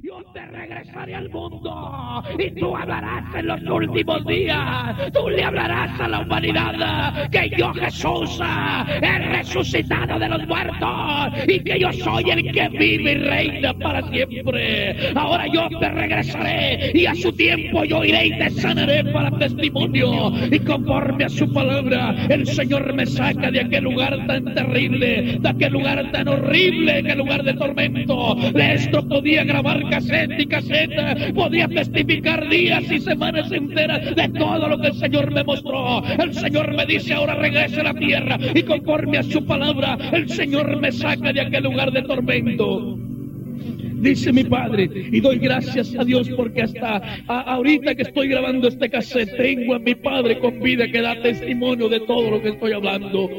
yo te regresaré al mundo y tú hablarás en los últimos días. Tú le hablarás a la humanidad que yo, Jesús, he resucitado de los muertos y que yo soy el que vive y reina para siempre. Ahora yo te regresaré y a su tiempo yo iré y te sanaré para testimonio. Y conforme a su palabra, el Señor me saca de aquel lugar tan terrible, de aquel lugar tan horrible, aquel lugar de tormento. De esto podía grabar cassette y cassette, podía testificar días y semanas enteras de todo lo que el Señor me mostró. El Señor me dice: ahora regrese a la tierra, y conforme a su palabra, el Señor me saca de aquel lugar de tormento. Dice mi padre, y doy gracias a Dios porque hasta ahorita que estoy grabando este cassette, tengo a mi padre con vida que da testimonio de todo lo que estoy hablando.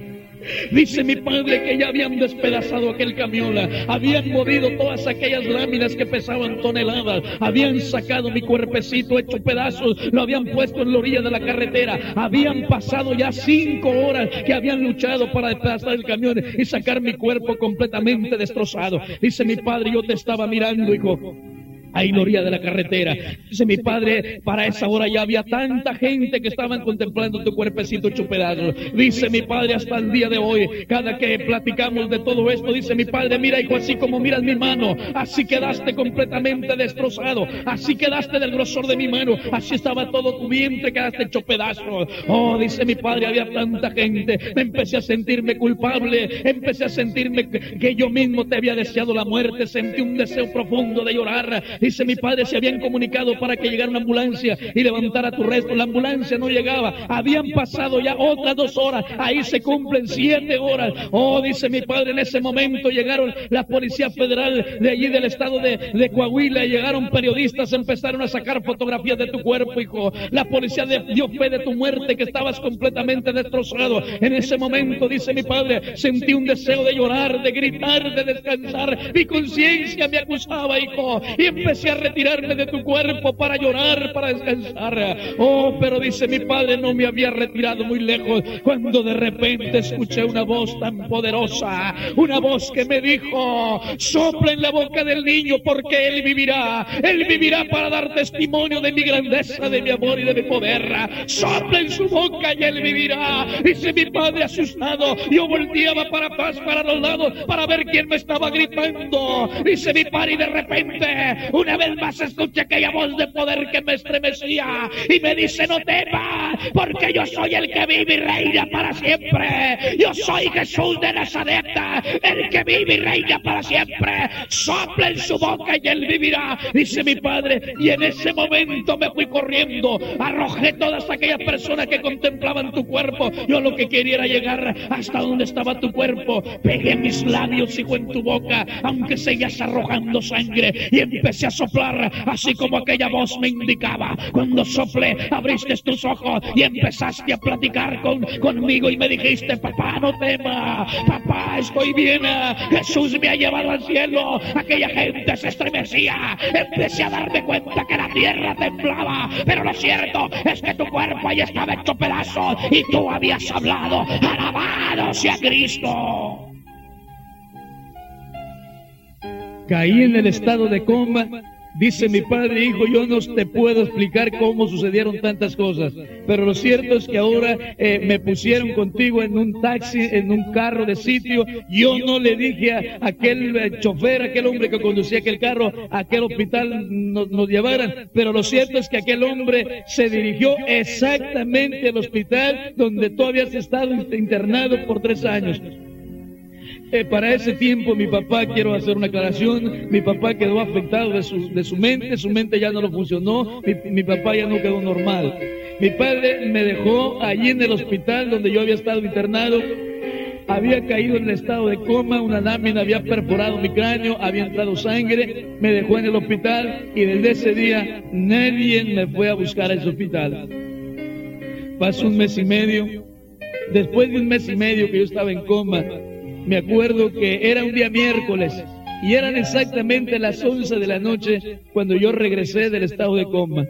Dice mi padre que ya habían despedazado aquel camión, habían movido todas aquellas láminas que pesaban toneladas, habían sacado mi cuerpecito hecho pedazos, lo habían puesto en la orilla de la carretera, habían pasado ya 5 horas que habían luchado para despedazar el camión y sacar mi cuerpo completamente destrozado. Dice mi padre: yo te estaba mirando, hijo, ahí en la orilla de la carretera. Dice mi padre: para esa hora ya había tanta gente que estaban contemplando tu cuerpecito hecho pedazos. Dice mi padre: hasta el día de hoy, cada que platicamos de todo esto, dice mi padre: mira, hijo, así como miras mi mano, así quedaste completamente destrozado, así quedaste del grosor de mi mano, así estaba todo tu vientre, quedaste hecho pedazos. Oh, dice mi padre, había tanta gente, me empecé a sentirme culpable, empecé a sentirme que yo mismo te había deseado la muerte, sentí un deseo profundo de llorar. Dice mi padre: se habían comunicado para que llegara una ambulancia y levantara tu resto. La ambulancia no llegaba. Habían pasado ya otras 2 horas. Ahí se cumplen 7 horas. Oh, dice mi padre, en ese momento llegaron la Policía Federal de allí del estado de Coahuila. Llegaron periodistas, empezaron a sacar fotografías de tu cuerpo, hijo. La policía dio fe de tu muerte, que estabas completamente destrozado. En ese momento, dice mi padre, sentí un deseo de llorar, de gritar, de descansar. Mi conciencia me acusaba, hijo, y empecé a retirarme de tu cuerpo para llorar, para descansar. Oh, pero dice mi padre, no me había retirado muy lejos cuando de repente escuché una voz tan poderosa, una voz que me dijo: sopla en la boca del niño, porque él vivirá para dar testimonio de mi grandeza, de mi amor y de mi poder. Sopla en su boca y él vivirá. Dice mi padre, asustado, yo volteaba para los lados para ver quién me estaba gritando. Dice mi padre, y de repente una vez más escuché aquella voz de poder que me estremecía y me dice: no temas, porque yo soy el que vive y reina para siempre. Yo soy Jesús de Nazaret, el que vive y reina para siempre. Sopla en su boca y él vivirá. Dice mi padre, y en ese momento me fui corriendo, arrojé todas aquellas personas que contemplaban tu cuerpo. Yo lo que quería era llegar hasta donde estaba tu cuerpo. Pegué mis labios, hijo, en tu boca, aunque seguías arrojando sangre, y empecé a soplar, así como aquella voz me indicaba. Cuando soplé, abriste tus ojos y empezaste a platicar conmigo y me dijiste: papá, no temas, papá, estoy bien, Jesús me ha llevado al cielo. Aquella gente se estremecía, empecé a darme cuenta que la tierra temblaba, pero lo cierto es que tu cuerpo ahí estaba hecho pedazos y tú habías hablado. Alabado sea Cristo. Caí en el estado de coma. Dice mi padre: hijo, yo no te puedo explicar cómo sucedieron tantas cosas, pero lo cierto es que ahora me pusieron contigo en un taxi, en un carro de sitio. Yo no le dije a aquel chofer, aquel hombre que conducía aquel carro, a aquel hospital nos llevaran, pero lo cierto es que aquel hombre se dirigió exactamente al hospital donde tú habías estado internado por 3 años. Para ese tiempo mi papá, quiero hacer una aclaración, mi papá quedó afectado de su mente ya no lo funcionó, mi papá ya no quedó normal. Mi padre me dejó allí en el hospital donde yo había estado internado, había caído en el estado de coma, una lámina había perforado mi cráneo, había entrado sangre, me dejó en el hospital y desde ese día nadie me fue a buscar a ese hospital. Pasó 1 mes y medio, después de 1 mes y medio que yo estaba en coma, me acuerdo que era un día miércoles y eran exactamente las 11 de la noche cuando yo regresé del estado de coma.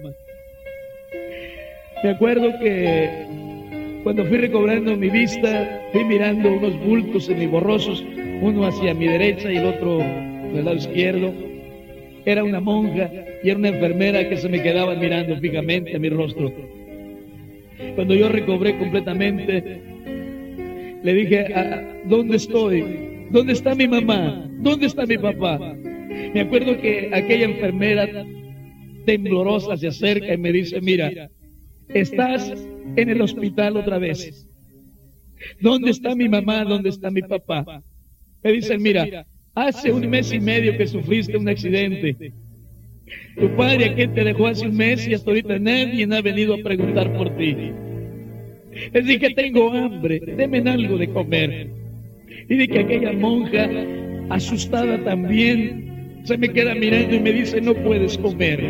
Me acuerdo que cuando fui recobrando mi vista, fui mirando unos bultos semiborrosos, uno hacia mi derecha y el otro del lado izquierdo. era una monja y era una enfermera que se me quedaban mirando fijamente a mi rostro. Cuando yo recobré completamente, le dije, ¿dónde estoy? ¿Dónde está mi mamá? ¿Dónde está mi papá? Me acuerdo que aquella enfermera temblorosa se acerca y me dice, mira, estás en el hospital otra vez. ¿Dónde está mi mamá? ¿Dónde está mi papá? Me dicen, mira, hace 1 mes y medio que sufriste un accidente. Tu padre aquí te dejó hace 1 mes y hasta ahorita nadie ha venido a preguntar por ti. Les dije, tengo hambre, denme algo de comer. Y de que aquella monja, asustada también, se me queda mirando y me dice, no puedes comer.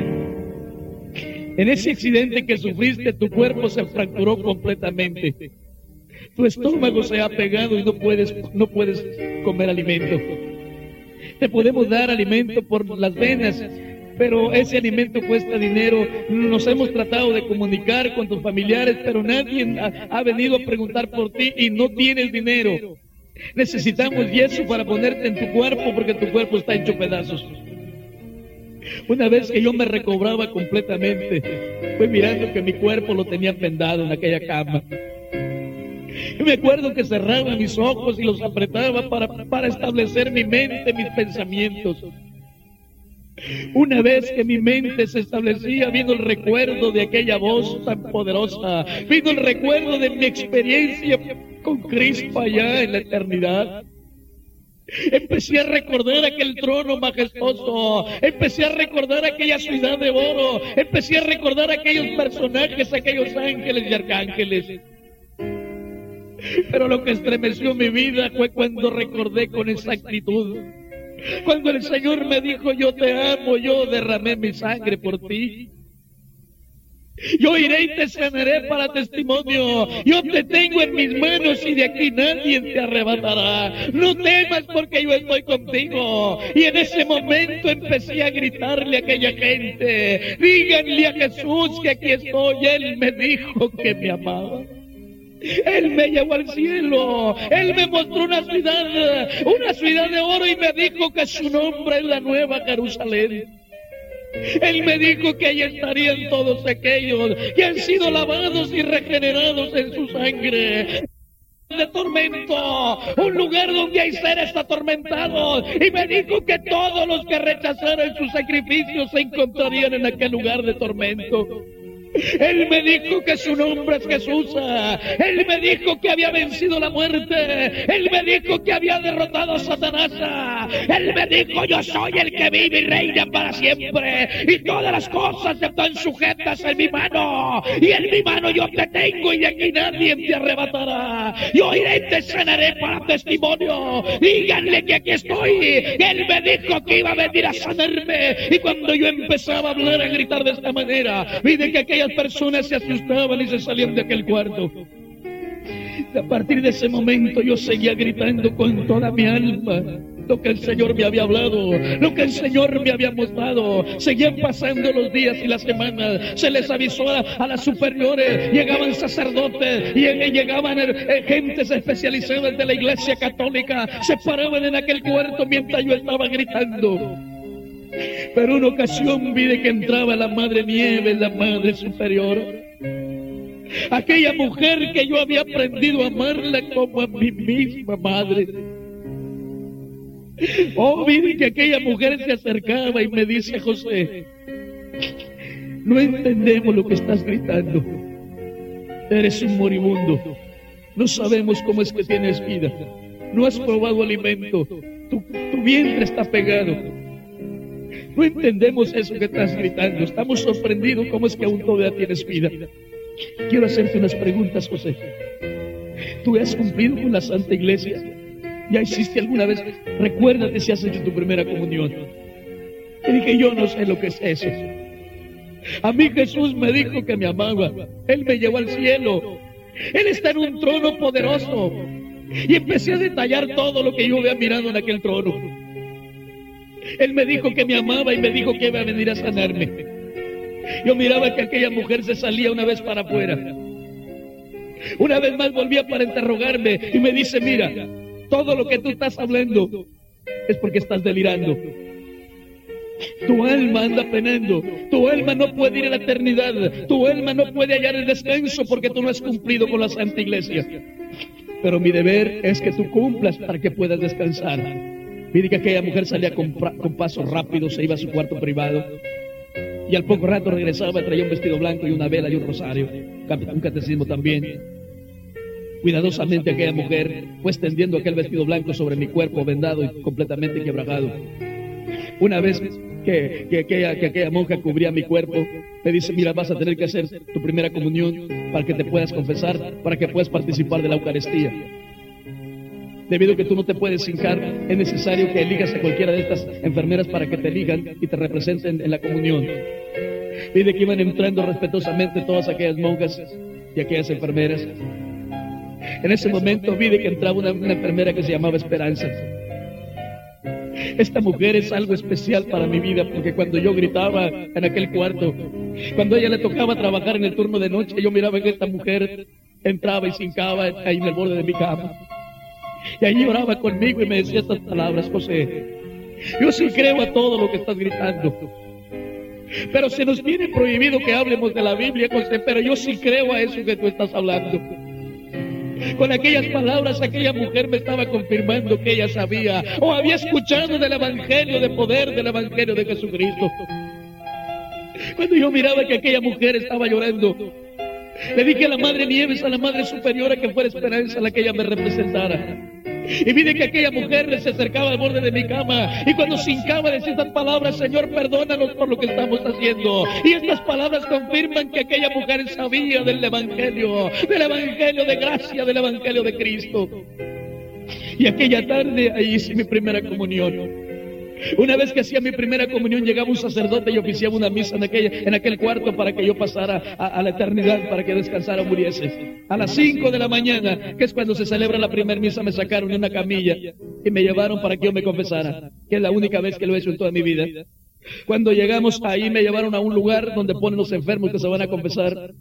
En ese accidente que sufriste, tu cuerpo se fracturó completamente. Tu estómago se ha pegado y no puedes comer alimento. Te podemos dar alimento por las venas, pero ese alimento cuesta dinero. Nos hemos tratado de comunicar con tus familiares, pero nadie ha venido a preguntar por ti y no tienes dinero. Necesitamos yeso para ponerte en tu cuerpo porque tu cuerpo está hecho pedazos. Una vez que yo me recobraba completamente, fui mirando que mi cuerpo lo tenía vendado en aquella cama. Y me acuerdo que cerraba mis ojos y los apretaba para establecer mi mente, mis pensamientos. Una vez que mi mente se establecía, vino el recuerdo de aquella voz tan poderosa, vino el recuerdo de mi experiencia con Cristo allá en la eternidad. Empecé a recordar aquel trono majestuoso, empecé a recordar aquella ciudad de oro, empecé a recordar aquellos personajes, aquellos ángeles y arcángeles. Pero lo que estremeció mi vida fue cuando recordé con exactitud, cuando el Señor me dijo, yo te amo, yo derramé mi sangre por ti. Yo iré y te sanaré para testimonio. Yo te tengo en mis manos y de aquí nadie te arrebatará. No temas porque yo estoy contigo. Y en ese momento empecé a gritarle a aquella gente, díganle a Jesús que aquí estoy. Él me dijo que me amaba. Él me llevó al cielo. Él me mostró una ciudad de oro y me dijo que su nombre es la Nueva Jerusalén. Él me dijo que ahí estarían todos aquellos que han sido lavados y regenerados en su sangre. De tormento, un lugar donde hay seres atormentados, y me dijo que todos los que rechazaran sus sacrificios se encontrarían en aquel lugar de tormento. Él me dijo que su nombre es Jesús. Él me dijo que había vencido la muerte. Él me dijo que había derrotado a Satanás. Él me dijo, yo soy el que vive y reina para siempre, y todas las cosas están sujetas en mi mano, y en mi mano yo te tengo y de aquí nadie te arrebatará. Yo iré y te sanaré para testimonio. Díganle que aquí estoy. Él me dijo que iba a venir a sanarme, y cuando yo empezaba a hablar, a gritar de esta manera, vi de que aquellas personas se asustaban y se salían de aquel cuarto. A partir de ese momento yo seguía gritando con toda mi alma lo que el Señor me había hablado, lo que el Señor me había mostrado. Seguían pasando los días y las semanas. Se les avisó a las superiores, llegaban sacerdotes y llegaban gentes especializadas de la Iglesia Católica. Se paraban en aquel cuarto mientras yo estaba gritando. Pero una ocasión vi de que entraba la Madre Nieve, la Madre Superior, aquella mujer que yo había aprendido a amarla como a mi misma madre. Oh, vi de que aquella mujer se acercaba y me dice, José, no entendemos lo que estás gritando. Eres un moribundo. No sabemos cómo es que tienes vida. No has probado alimento. Tu vientre está pegado. No entendemos eso que estás gritando. Estamos sorprendidos cómo es que aún todavía tienes vida. Quiero hacerte unas preguntas, José. ¿Tú has cumplido con la Santa Iglesia? ¿Ya hiciste alguna vez? Recuérdate si has hecho tu primera comunión. Y dije, yo no sé lo que es eso. A mí Jesús me dijo que me amaba. Él me llevó al cielo. Él está en un trono poderoso. Y empecé a detallar todo lo que yo había mirado en aquel trono. Él me dijo que me amaba y me dijo que iba a venir a sanarme. Yo miraba que aquella mujer se salía una vez para afuera. Una vez más volvía para interrogarme y me dice, mira, todo lo que tú estás hablando es porque estás delirando. Tu alma anda penando, tu alma no puede ir a la eternidad, tu alma no puede hallar el descanso porque tú no has cumplido con la Santa Iglesia. Pero mi deber es que tú cumplas para que puedas descansar. Mire que aquella mujer salía con pasos rápidos, se iba a su cuarto privado y al poco rato regresaba, traía un vestido blanco y una vela y un rosario, un catecismo también. Cuidadosamente aquella mujer fue extendiendo aquel vestido blanco sobre mi cuerpo vendado y completamente quebrajado. Una vez que aquella monja cubría mi cuerpo, me dice: mira, vas a tener que hacer tu primera comunión para que te puedas confesar, para que puedas participar de la Eucaristía. Debido a que tú no te puedes hincar, es necesario que elijas a cualquiera de estas enfermeras para que te elijan y te representen en la comunión. Pide que iban entrando respetuosamente todas aquellas monjas y aquellas enfermeras. En ese momento vi que entraba una enfermera que se llamaba Esperanza. Esta mujer es algo especial para mi vida, porque cuando yo gritaba en aquel cuarto, cuando a ella le tocaba trabajar en el turno de noche, yo miraba que esta mujer entraba y se hincaba ahí en el borde de mi cama. Y ahí oraba conmigo y me decía estas palabras: José, yo sí creo a todo lo que estás gritando, pero se nos tiene prohibido que hablemos de la Biblia, José, pero yo sí creo a eso que tú estás hablando. Con aquellas palabras, aquella mujer me estaba confirmando que ella sabía o había escuchado del Evangelio de poder, del Evangelio de Jesucristo. Cuando yo miraba que aquella mujer estaba llorando, le dije a la Madre Nieves, a la Madre Superiora, que fuera Esperanza la que ella me representara. Y vi que aquella mujer se acercaba al borde de mi cama y cuando se hincaba decía estas palabras: Señor, perdónanos por lo que estamos haciendo. Y estas palabras confirman que aquella mujer sabía del Evangelio de gracia, del Evangelio de Cristo. Y aquella tarde ahí hice mi primera comunión. Una vez que hacía mi primera comunión, llegaba un sacerdote y oficiaba una misa en aquel cuarto para que yo pasara a la eternidad, para que descansara o muriese. A las 5 de la mañana, que es cuando se celebra la primera misa, me sacaron de una camilla y me llevaron para que yo me confesara, que es la única vez que lo he hecho en toda mi vida. Cuando llegamos ahí, me llevaron a un lugar donde ponen los enfermos que se van a confesar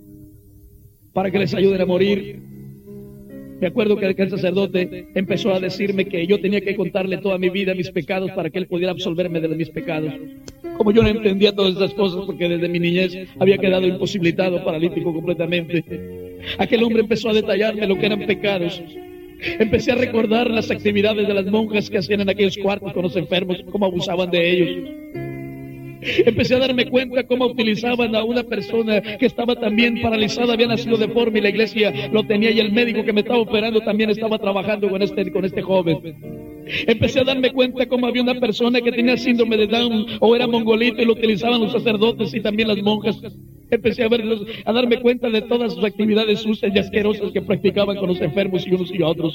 para que les ayuden a morir. Me acuerdo que aquel sacerdote empezó a decirme que yo tenía que contarle toda mi vida, mis pecados, para que él pudiera absolverme de mis pecados. Como yo no entendía todas esas cosas, porque desde mi niñez había quedado imposibilitado, paralítico completamente, aquel hombre empezó a detallarme lo que eran pecados. Empecé a recordar las actividades de las monjas que hacían en aquellos cuartos con los enfermos, cómo abusaban de ellos. Empecé a darme cuenta cómo utilizaban a una persona que estaba también paralizada, había nacido deforme y la iglesia lo tenía, y el médico que me estaba operando también estaba trabajando con este joven. Empecé a darme cuenta cómo había una persona que tenía síndrome de Down o era mongolito y lo utilizaban los sacerdotes y también las monjas. Empecé a darme cuenta de todas sus actividades sucias y asquerosas que practicaban con los enfermos y unos y otros.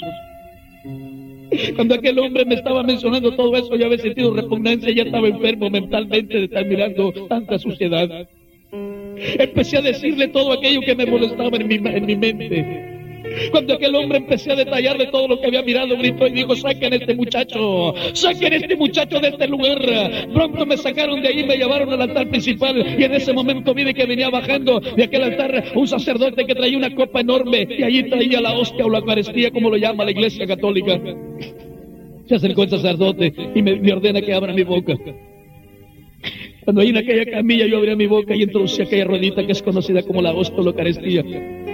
Cuando aquel hombre me estaba mencionando todo eso, yo había sentido repugnancia, ya estaba enfermo mentalmente de estar mirando tanta suciedad. Empecé a decirle todo aquello que me molestaba en mi mente. Cuando aquel hombre empecé a detallarle todo lo que había mirado, gritó y dijo: saquen a este muchacho de este lugar. Pronto me sacaron de ahí, me llevaron al altar principal y en ese momento vi que venía bajando de aquel altar un sacerdote que traía una copa enorme y allí traía la hostia o la Eucaristía, como lo llama la Iglesia Católica. Se acercó el sacerdote y me ordena que abra mi boca. Cuando ahí en aquella camilla yo abría mi boca y introducí aquella ruedita que es conocida como la hostia o la Eucaristía.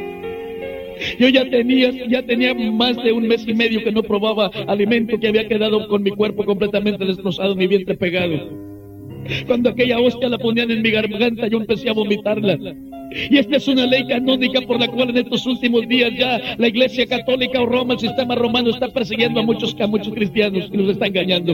Yo ya tenía más de un mes y medio que no probaba alimento, que había quedado con mi cuerpo completamente destrozado, mi vientre pegado. Cuando aquella hostia la ponían en mi garganta, yo empecé a vomitarla. Y esta es una ley canónica por la cual en estos últimos días ya la Iglesia Católica o Roma, el sistema romano, está persiguiendo a muchos cristianos y los está engañando.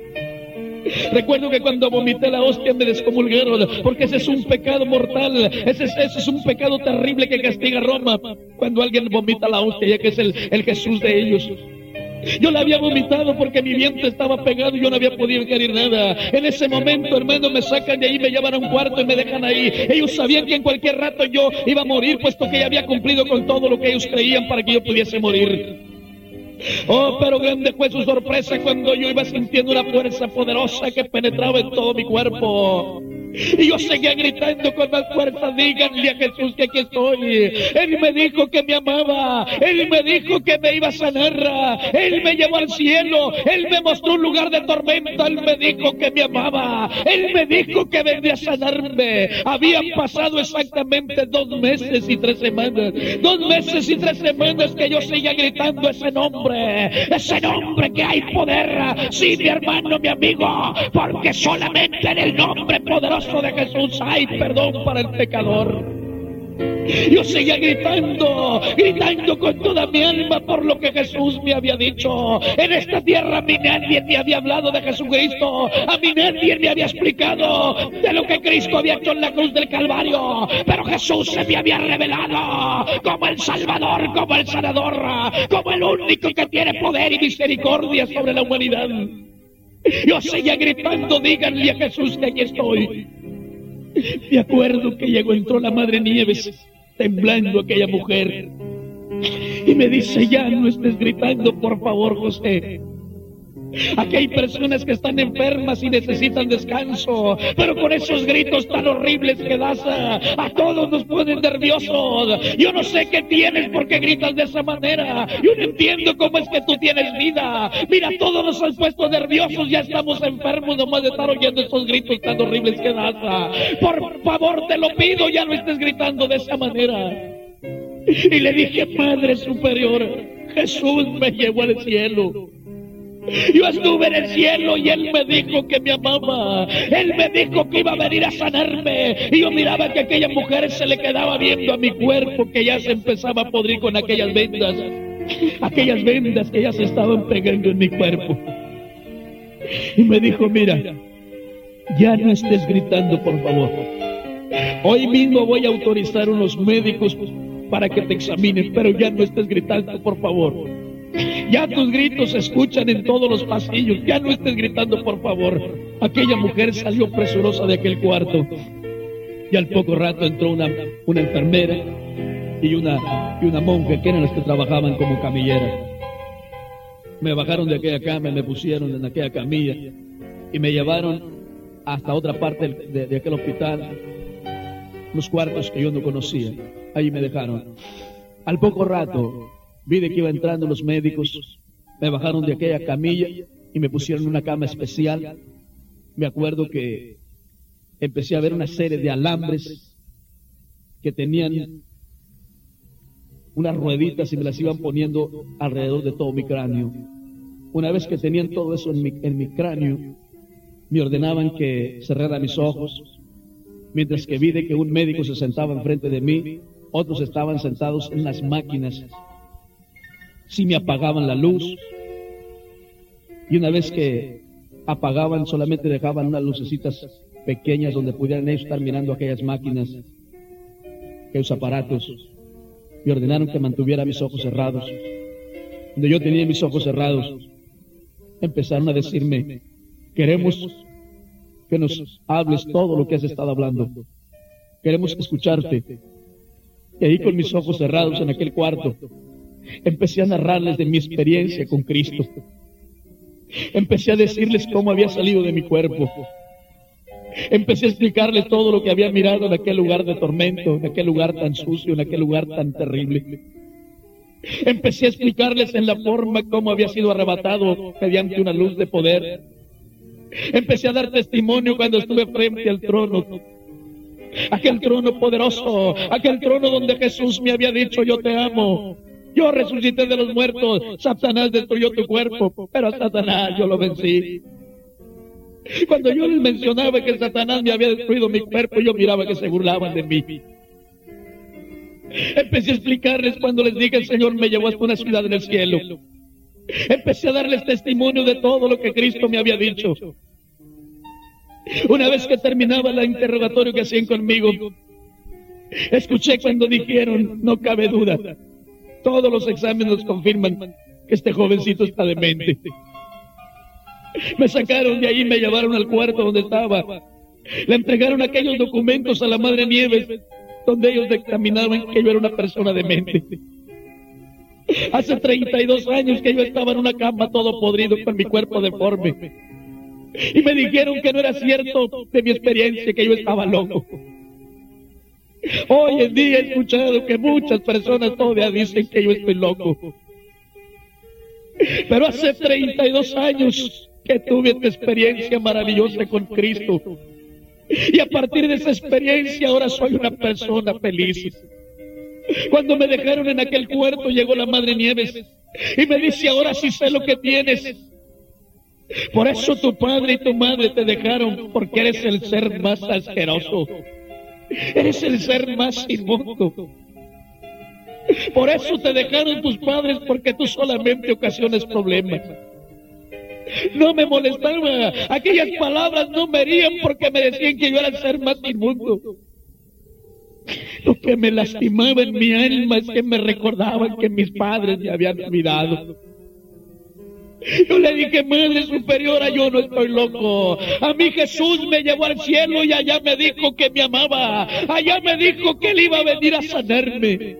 Recuerdo que cuando vomité la hostia me descomulgaron, porque ese es un pecado mortal, ese es un pecado terrible que castiga a Roma, cuando alguien vomita la hostia, ya que es el Jesús de ellos. Yo la había vomitado porque mi vientre estaba pegado y yo no había podido ingerir nada. En ese momento, hermano, me sacan de ahí, me llevan a un cuarto y me dejan ahí. Ellos sabían que en cualquier rato yo iba a morir, puesto que ya había cumplido con todo lo que ellos creían para que yo pudiese morir. Oh, pero grande fue su sorpresa cuando yo iba sintiendo una fuerza poderosa que penetraba en todo mi cuerpo. Y yo seguía gritando con más fuerza: díganle a Jesús que aquí estoy. Él me dijo que me amaba, Él me dijo que me iba a sanar, Él me llevó al cielo, Él me mostró un lugar de tormenta, Él me dijo que me amaba, Él me dijo que vendría a sanarme. Habían pasado exactamente 2 meses y 3 semanas, 2 meses y 3 semanas que yo seguía gritando ese nombre que hay poder, sí, mi hermano, mi amigo, porque solamente en el nombre poderoso de Jesús hay perdón para el pecador. Yo seguía gritando con toda mi alma por lo que Jesús me había dicho. En esta tierra a mí nadie me había hablado de Jesucristo, a mí nadie me había explicado de lo que Cristo había hecho en la cruz del Calvario, pero Jesús se me había revelado como el Salvador, como el Sanador, como el único que tiene poder y misericordia sobre la humanidad. Yo seguía gritando: díganle a Jesús que aquí estoy. Me acuerdo que entró la Madre Nieves, temblando aquella mujer, y me dice: ya no estés gritando, por favor, José. Aquí hay personas que están enfermas y necesitan descanso, pero con esos gritos tan horribles que das a todos nos ponen nerviosos. Yo no sé qué tienes, por qué gritas de esa manera. Yo no entiendo cómo es que tú tienes vida. Mira, todos nos han puesto nerviosos, ya estamos enfermos nomás de estar oyendo esos gritos tan horribles que das. Por favor, te lo pido, ya no estés gritando de esa manera. Y le dije: Padre Superior, Jesús me llevó al cielo. Yo estuve en el cielo y Él me dijo que me amaba. Él me dijo que iba a venir a sanarme. Y yo miraba que aquella mujer se le quedaba viendo a mi cuerpo, que ya se empezaba a podrir con aquellas vendas que ya se estaban pegando en mi cuerpo. Y me dijo: mira, ya no estés gritando, por favor. Hoy mismo voy a autorizar unos médicos para que te examinen, pero ya no estés gritando, por favor. Ya tus gritos se escuchan en todos los pasillos, ya no estés gritando, por favor. Aquella mujer salió presurosa de aquel cuarto y al poco rato entró una enfermera y una monja, que eran las que trabajaban como camilleras. Me bajaron de aquella cama, me pusieron en aquella camilla y me llevaron hasta otra parte de aquel hospital, unos cuartos que yo no conocía. Ahí me dejaron. Al poco rato vi de que iba entrando los médicos, me bajaron de aquella camilla y me pusieron en una cama especial. Me acuerdo que empecé a ver una serie de alambres que tenían unas rueditas y me las iban poniendo alrededor de todo mi cráneo. Una vez que tenían todo eso en mi cráneo, me ordenaban que cerrara mis ojos, mientras que vi de que un médico se sentaba enfrente de mí, otros estaban sentados en las máquinas. Sí me apagaban la luz, y una vez que apagaban solamente dejaban unas lucecitas pequeñas donde pudieran ellos estar mirando aquellas máquinas, aquellos aparatos. Me ordenaron que mantuviera mis ojos cerrados. Cuando yo tenía mis ojos cerrados, empezaron a decirme: queremos que nos hables todo lo que has estado hablando, queremos escucharte. Y ahí, con mis ojos cerrados en aquel cuarto, empecé a narrarles de mi experiencia con Cristo. Empecé a decirles cómo había salido de mi cuerpo. Empecé a explicarles todo lo que había mirado en aquel lugar de tormento, en aquel lugar tan sucio, en aquel lugar tan terrible. Empecé a explicarles en la forma cómo había sido arrebatado mediante una luz de poder. Empecé a dar testimonio cuando estuve frente al trono, aquel trono poderoso, aquel trono donde Jesús me había dicho: yo te amo. Yo resucité de los muertos, Satanás destruyó tu cuerpo, pero a Satanás yo lo vencí. Cuando yo les mencionaba que Satanás me había destruido mi cuerpo, yo miraba que se burlaban de mí. Empecé a explicarles cuando les dije: el Señor me llevó hasta una ciudad en el cielo. Empecé a darles testimonio de todo lo que Cristo me había dicho. Una vez que terminaba el interrogatorio que hacían conmigo, escuché cuando dijeron: no cabe duda, todos los exámenes nos confirman que este jovencito está demente. Me sacaron de ahí, me llevaron al cuarto donde estaba. Le entregaron aquellos documentos a la Madre Nieves, donde ellos dictaminaban que yo era una persona demente. Hace 32 años que yo estaba en una cama todo podrido con mi cuerpo deforme. Y me dijeron que no era cierto de mi experiencia, que yo estaba loco. Hoy en día he escuchado que muchas personas todavía dicen que yo estoy loco. Pero hace 32 años que tuve esta experiencia maravillosa con Cristo. Y a partir de esa experiencia ahora soy una persona feliz. Cuando me dejaron en aquel cuarto llegó la Madre Nieves y me dice: ahora sí sé lo que tienes. Por eso tu padre y tu madre te dejaron, porque eres el ser más asqueroso. Eres el ser más inmundo. Por eso te dejaron tus padres, porque tú solamente ocasionas problemas. No me molestaba, aquellas palabras no me herían porque me decían que yo era el ser más inmundo. Lo que me lastimaba en mi alma es que me recordaban que mis padres me habían olvidado. Yo le dije: Madre Superiora, yo no estoy loco. A mí Jesús me llevó al cielo y allá me dijo que me amaba. Allá me dijo que Él iba a venir a sanarme.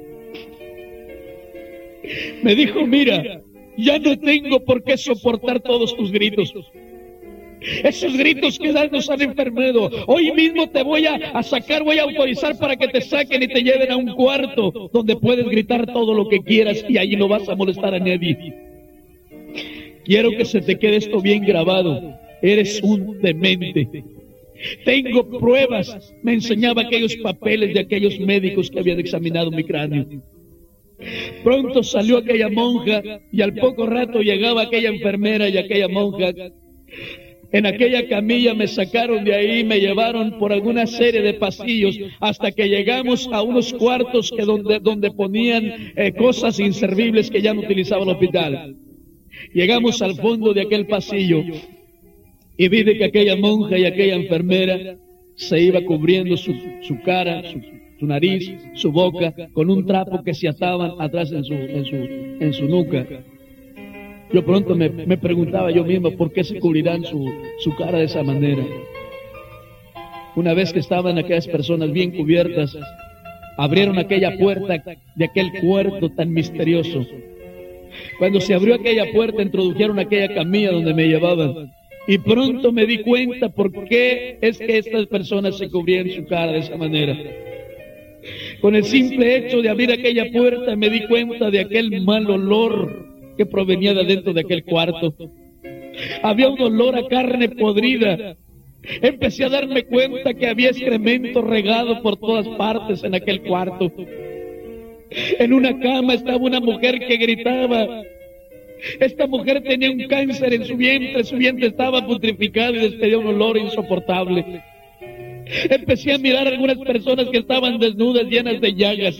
Me dijo: mira, ya no tengo por qué soportar todos tus gritos. Esos gritos que das nos han enfermado. Hoy mismo te voy a sacar, voy a autorizar para que te saquen y te lleven a un cuarto donde puedes gritar todo lo que quieras y allí no vas a molestar a nadie. Quiero que se te quede esto bien grabado. Eres un demente. Tengo pruebas. Me enseñaba aquellos papeles de aquellos médicos que habían examinado mi cráneo. Pronto salió aquella monja y al poco rato llegaba aquella enfermera y aquella monja. En aquella camilla me sacaron de ahí, me llevaron por alguna serie de pasillos hasta que llegamos a unos cuartos que donde ponían cosas inservibles que ya no utilizaba el hospital. Llegamos al fondo de aquel pasillo y vi de que aquella monja y aquella enfermera se iba cubriendo su cara, su nariz, su boca, con un trapo que se ataban atrás en su nuca. Yo pronto me preguntaba yo mismo por qué se cubrirán su cara de esa manera. Una vez que estaban aquellas personas bien cubiertas, abrieron aquella puerta de aquel cuarto tan misterioso. Cuando se abrió aquella puerta, introdujeron aquella camilla donde me llevaban. Y pronto me di cuenta por qué es que estas personas se cubrían su cara de esa manera. Con el simple hecho de abrir aquella puerta me di cuenta de aquel mal olor que provenía de adentro de aquel cuarto. Había un olor a carne podrida. Empecé a darme cuenta que había excremento regado por todas partes en aquel cuarto. En una cama estaba una mujer que gritaba. Esta mujer tenía un cáncer en su vientre estaba putrificado y despedía un olor insoportable. Empecé a mirar a algunas personas que estaban desnudas, llenas de llagas.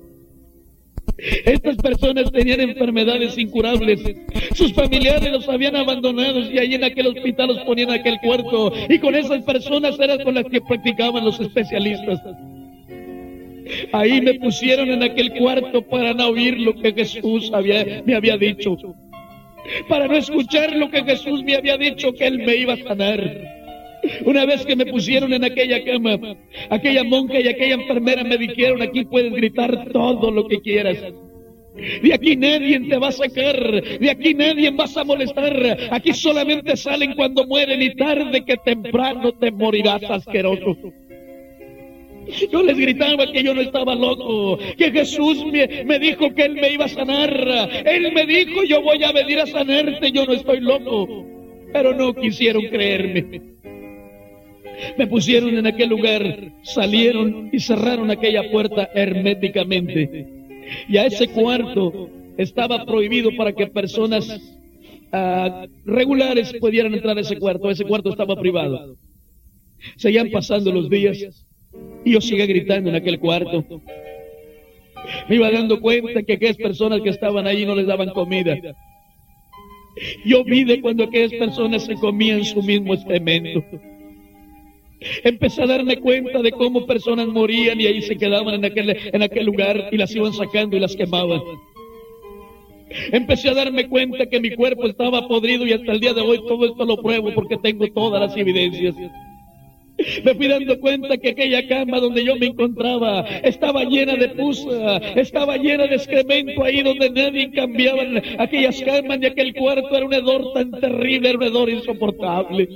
Estas personas tenían enfermedades incurables. Sus familiares los habían abandonado y allí en aquel hospital los ponían en aquel cuarto. Y con esas personas eran con las que practicaban los especialistas. Ahí me pusieron en aquel cuarto para no oír lo que Jesús me había dicho. Para no escuchar lo que Jesús me había dicho, que Él me iba a sanar. Una vez que me pusieron en aquella cama, aquella monja y aquella enfermera me dijeron: aquí puedes gritar todo lo que quieras. De aquí nadie te va a sacar, de aquí nadie vas a molestar. Aquí solamente salen cuando mueren y tarde que temprano te morirás, asqueroso. Yo les gritaba que yo no estaba loco, que Jesús me dijo que Él me iba a sanar. Él me dijo: yo voy a venir a sanarte, yo no estoy loco. Pero no quisieron creerme. Me pusieron en aquel lugar, salieron y cerraron aquella puerta herméticamente. Y a ese cuarto estaba prohibido para que personas regulares pudieran entrar a ese cuarto. Ese cuarto estaba privado. Seguían pasando los días y yo seguía gritando en aquel cuarto. Me iba dando cuenta que aquellas personas que estaban allí no les daban comida. Yo vi de cuando aquellas personas se comían su mismo excremento. Empecé a darme cuenta de cómo personas morían y ahí se quedaban en aquel lugar y las iban sacando y las quemaban. Empecé a darme cuenta que mi cuerpo estaba podrido y hasta el día de hoy todo esto lo pruebo porque tengo todas las evidencias. Me fui dando cuenta que aquella cama donde yo me encontraba estaba llena de pusa, estaba llena de excremento ahí donde nadie cambiaba aquellas camas, y aquel cuarto era un hedor tan terrible, era un hedor insoportable.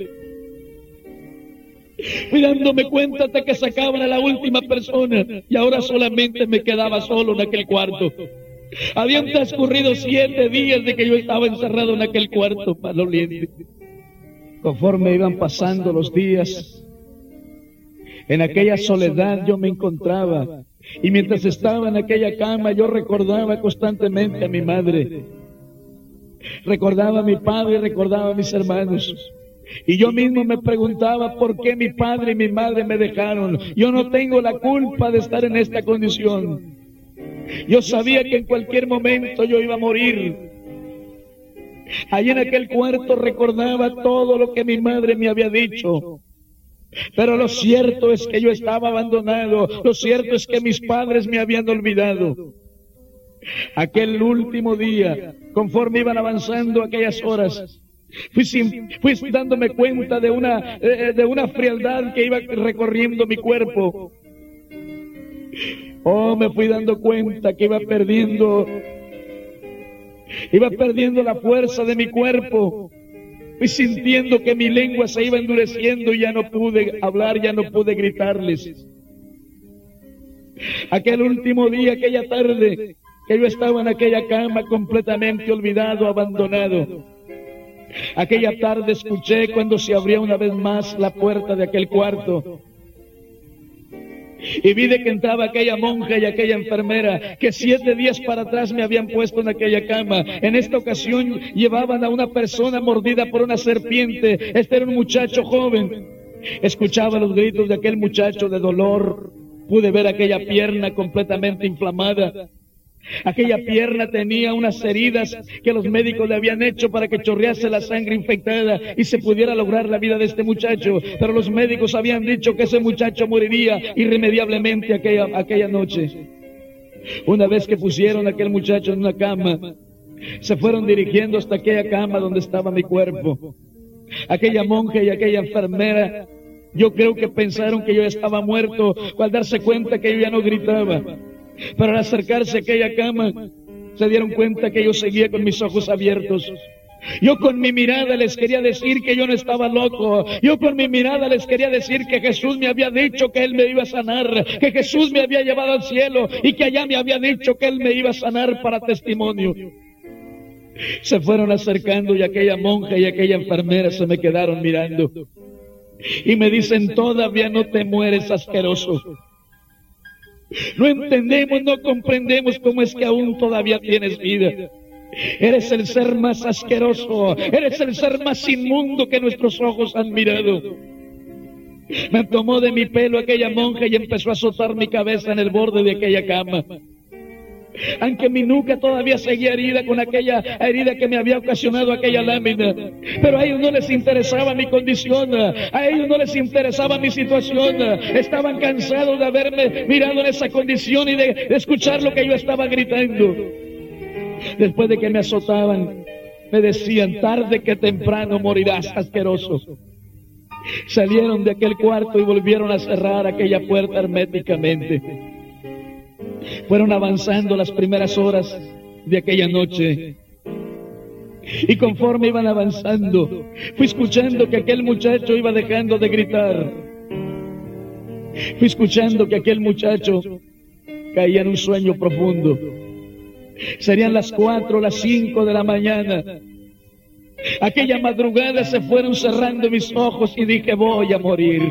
Fui dándome cuenta hasta que sacaban a la última persona y ahora solamente me quedaba solo en aquel cuarto. Habían transcurrido 7 días de que yo estaba encerrado en aquel cuarto maloliente. Conforme iban pasando los días, en aquella soledad yo me encontraba, y mientras estaba en aquella cama yo recordaba constantemente a mi madre, recordaba a mi padre, recordaba a mis hermanos, y yo mismo me preguntaba por qué mi padre y mi madre me dejaron. Yo no tengo la culpa de estar en esta condición. Yo sabía que en cualquier momento yo iba a morir. Allí en aquel cuarto recordaba todo lo que mi madre me había dicho. Pero lo cierto es que yo estaba abandonado. Lo cierto es que mis padres me habían olvidado. Aquel último día, conforme iban avanzando aquellas horas, fui dándome cuenta de una frialdad que iba recorriendo mi cuerpo. Oh, me fui dando cuenta que iba perdiendo la fuerza de mi cuerpo. Fui sintiendo que mi lengua se iba endureciendo y ya no pude hablar, ya no pude gritarles. Aquel último día, aquella tarde, que yo estaba en aquella cama completamente olvidado, abandonado. Aquella tarde escuché cuando se abría una vez más la puerta de aquel cuarto. Y vi de que entraba aquella monja y aquella enfermera que 7 días para atrás me habían puesto en aquella cama. En esta ocasión llevaban a una persona mordida por una serpiente. Este era un muchacho joven. Escuchaba los gritos de aquel muchacho de dolor. Pude ver aquella pierna completamente inflamada. Aquella pierna tenía unas heridas que los médicos le habían hecho para que chorrease la sangre infectada y se pudiera lograr la vida de este muchacho. Pero los médicos habían dicho que ese muchacho moriría irremediablemente aquella noche. Una vez que pusieron a aquel muchacho en una cama, se fueron dirigiendo hasta aquella cama donde estaba mi cuerpo. Aquella monja y aquella enfermera, yo creo que pensaron que yo estaba muerto al darse cuenta que yo ya no gritaba. Pero al acercarse a aquella cama, se dieron cuenta que yo seguía con mis ojos abiertos. Yo con mi mirada les quería decir que yo no estaba loco. Yo con mi mirada les quería decir que Jesús me había dicho que Él me iba a sanar, que Jesús me había llevado al cielo y que allá me había dicho que Él me iba a sanar para testimonio. Se fueron acercando y aquella monja y aquella enfermera se me quedaron mirando. Y me dicen, todavía no te mueres, asqueroso. No entendemos, no comprendemos cómo es que aún todavía tienes vida. Eres el ser más asqueroso, eres el ser más inmundo que nuestros ojos han mirado. Me tomó de mi pelo aquella monja y empezó a azotar mi cabeza en el borde de aquella cama. Aunque mi nuca todavía seguía herida con aquella herida que me había ocasionado aquella lámina. Pero a ellos no les interesaba mi condición, a ellos no les interesaba mi situación. Estaban cansados de haberme mirado en esa condición y de escuchar lo que yo estaba gritando. Después de que me azotaban, me decían, tarde que temprano morirás, asqueroso. Salieron de aquel cuarto y volvieron a cerrar aquella puerta herméticamente. Fueron avanzando las primeras horas de aquella noche. Y conforme iban avanzando, fui escuchando que aquel muchacho iba dejando de gritar. Fui escuchando que aquel muchacho caía en un sueño profundo. Serían las 4, las 5 de la mañana. Aquella madrugada se fueron cerrando mis ojos y dije, voy a morir.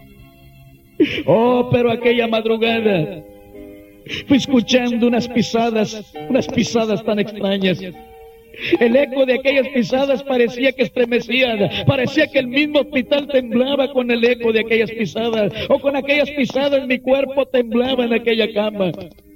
Oh, pero aquella madrugada fui escuchando unas pisadas tan extrañas. El eco de aquellas pisadas parecía que estremecían, parecía que el mismo hospital temblaba con el eco de aquellas pisadas, o con aquellas pisadas mi cuerpo temblaba en aquella cama.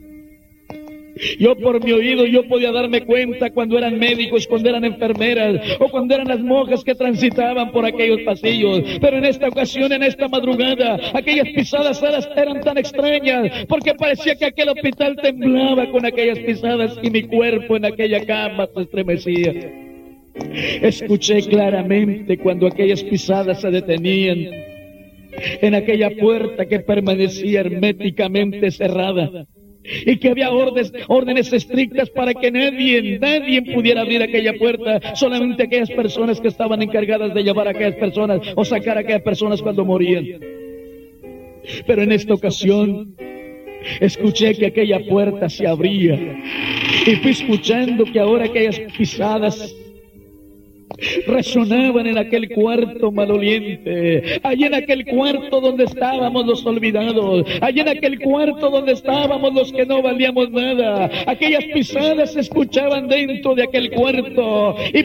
Yo por mi oído yo podía darme cuenta cuando eran médicos, cuando eran enfermeras o cuando eran las monjas que transitaban por aquellos pasillos. Pero en esta ocasión, en esta madrugada, aquellas pisadas eran tan extrañas porque parecía que aquel hospital temblaba con aquellas pisadas y mi cuerpo en aquella cama se estremecía. Escuché claramente cuando aquellas pisadas se detenían en aquella puerta que permanecía herméticamente cerrada y que había órdenes estrictas para que nadie pudiera abrir aquella puerta, solamente aquellas personas que estaban encargadas de llevar a aquellas personas o sacar a aquellas personas cuando morían. Pero en esta ocasión escuché que aquella puerta se abría y fui escuchando que ahora aquellas pisadas resonaban en aquel cuarto maloliente, allí en aquel cuarto donde estábamos los olvidados, allí en aquel cuarto donde estábamos los que no valíamos nada. Aquellas pisadas se escuchaban dentro de aquel cuarto y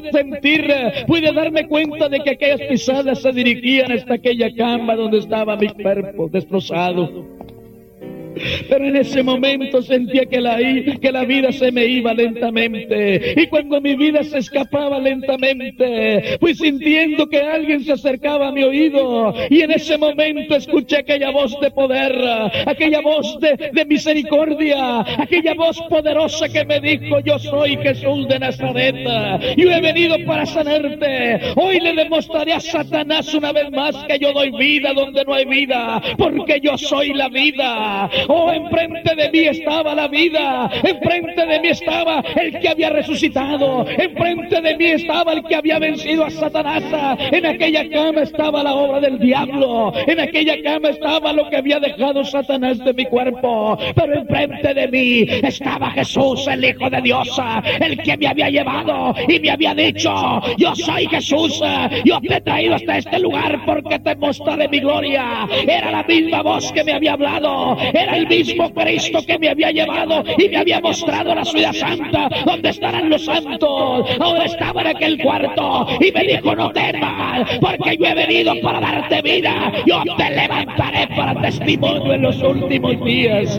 pude darme cuenta de que aquellas pisadas se dirigían hasta aquella cama donde estaba mi cuerpo destrozado. Pero en ese momento sentía que la vida se me iba lentamente, y cuando mi vida se escapaba lentamente, fui sintiendo que alguien se acercaba a mi oído, y en ese momento escuché aquella voz de poder, aquella voz de misericordia, aquella voz poderosa que me dijo: yo soy Jesús de Nazaret, yo he venido para sanarte. Hoy le demostraré a Satanás una vez más que yo doy vida donde no hay vida, porque yo soy la vida. Oh, enfrente de mí estaba la vida, enfrente de mí estaba el que había resucitado, enfrente de mí estaba el que había vencido a Satanás. En aquella cama estaba la obra del diablo, en aquella cama estaba lo que había dejado Satanás de mi cuerpo, pero enfrente de mí estaba Jesús, el Hijo de Dios, el que me había llevado y me había dicho: yo soy Jesús, yo te he traído hasta este lugar porque te mostraré mi gloria. Era la misma voz que me había hablado, era el mismo Cristo que me había llevado y me había mostrado la ciudad santa, donde estarán los santos. Ahora estaba en aquel cuarto y me dijo: no temas, porque yo he venido para darte vida, yo te levantaré para testimonio en los últimos días.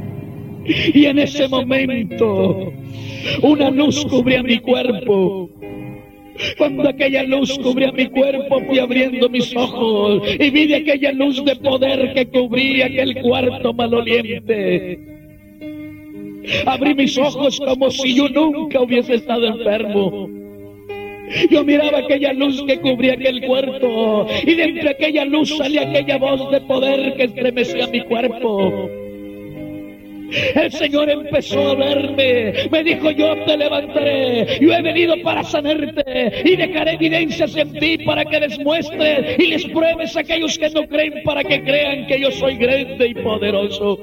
Y en ese momento una luz cubría mi cuerpo. Cuando aquella luz cubría mi cuerpo, fui abriendo mis ojos y vi de aquella luz de poder que cubría aquel cuarto maloliente. Abrí mis ojos como si yo nunca hubiese estado enfermo. Yo miraba aquella luz que cubría aquel cuarto, y de entre aquella luz salía aquella voz de poder que estremecía mi cuerpo. El Señor empezó a hablarme, me dijo: yo te levantaré, yo he venido para sanarte y dejaré evidencias en ti para que les muestres y les pruebes a aquellos que no creen, para que crean que yo soy grande y poderoso.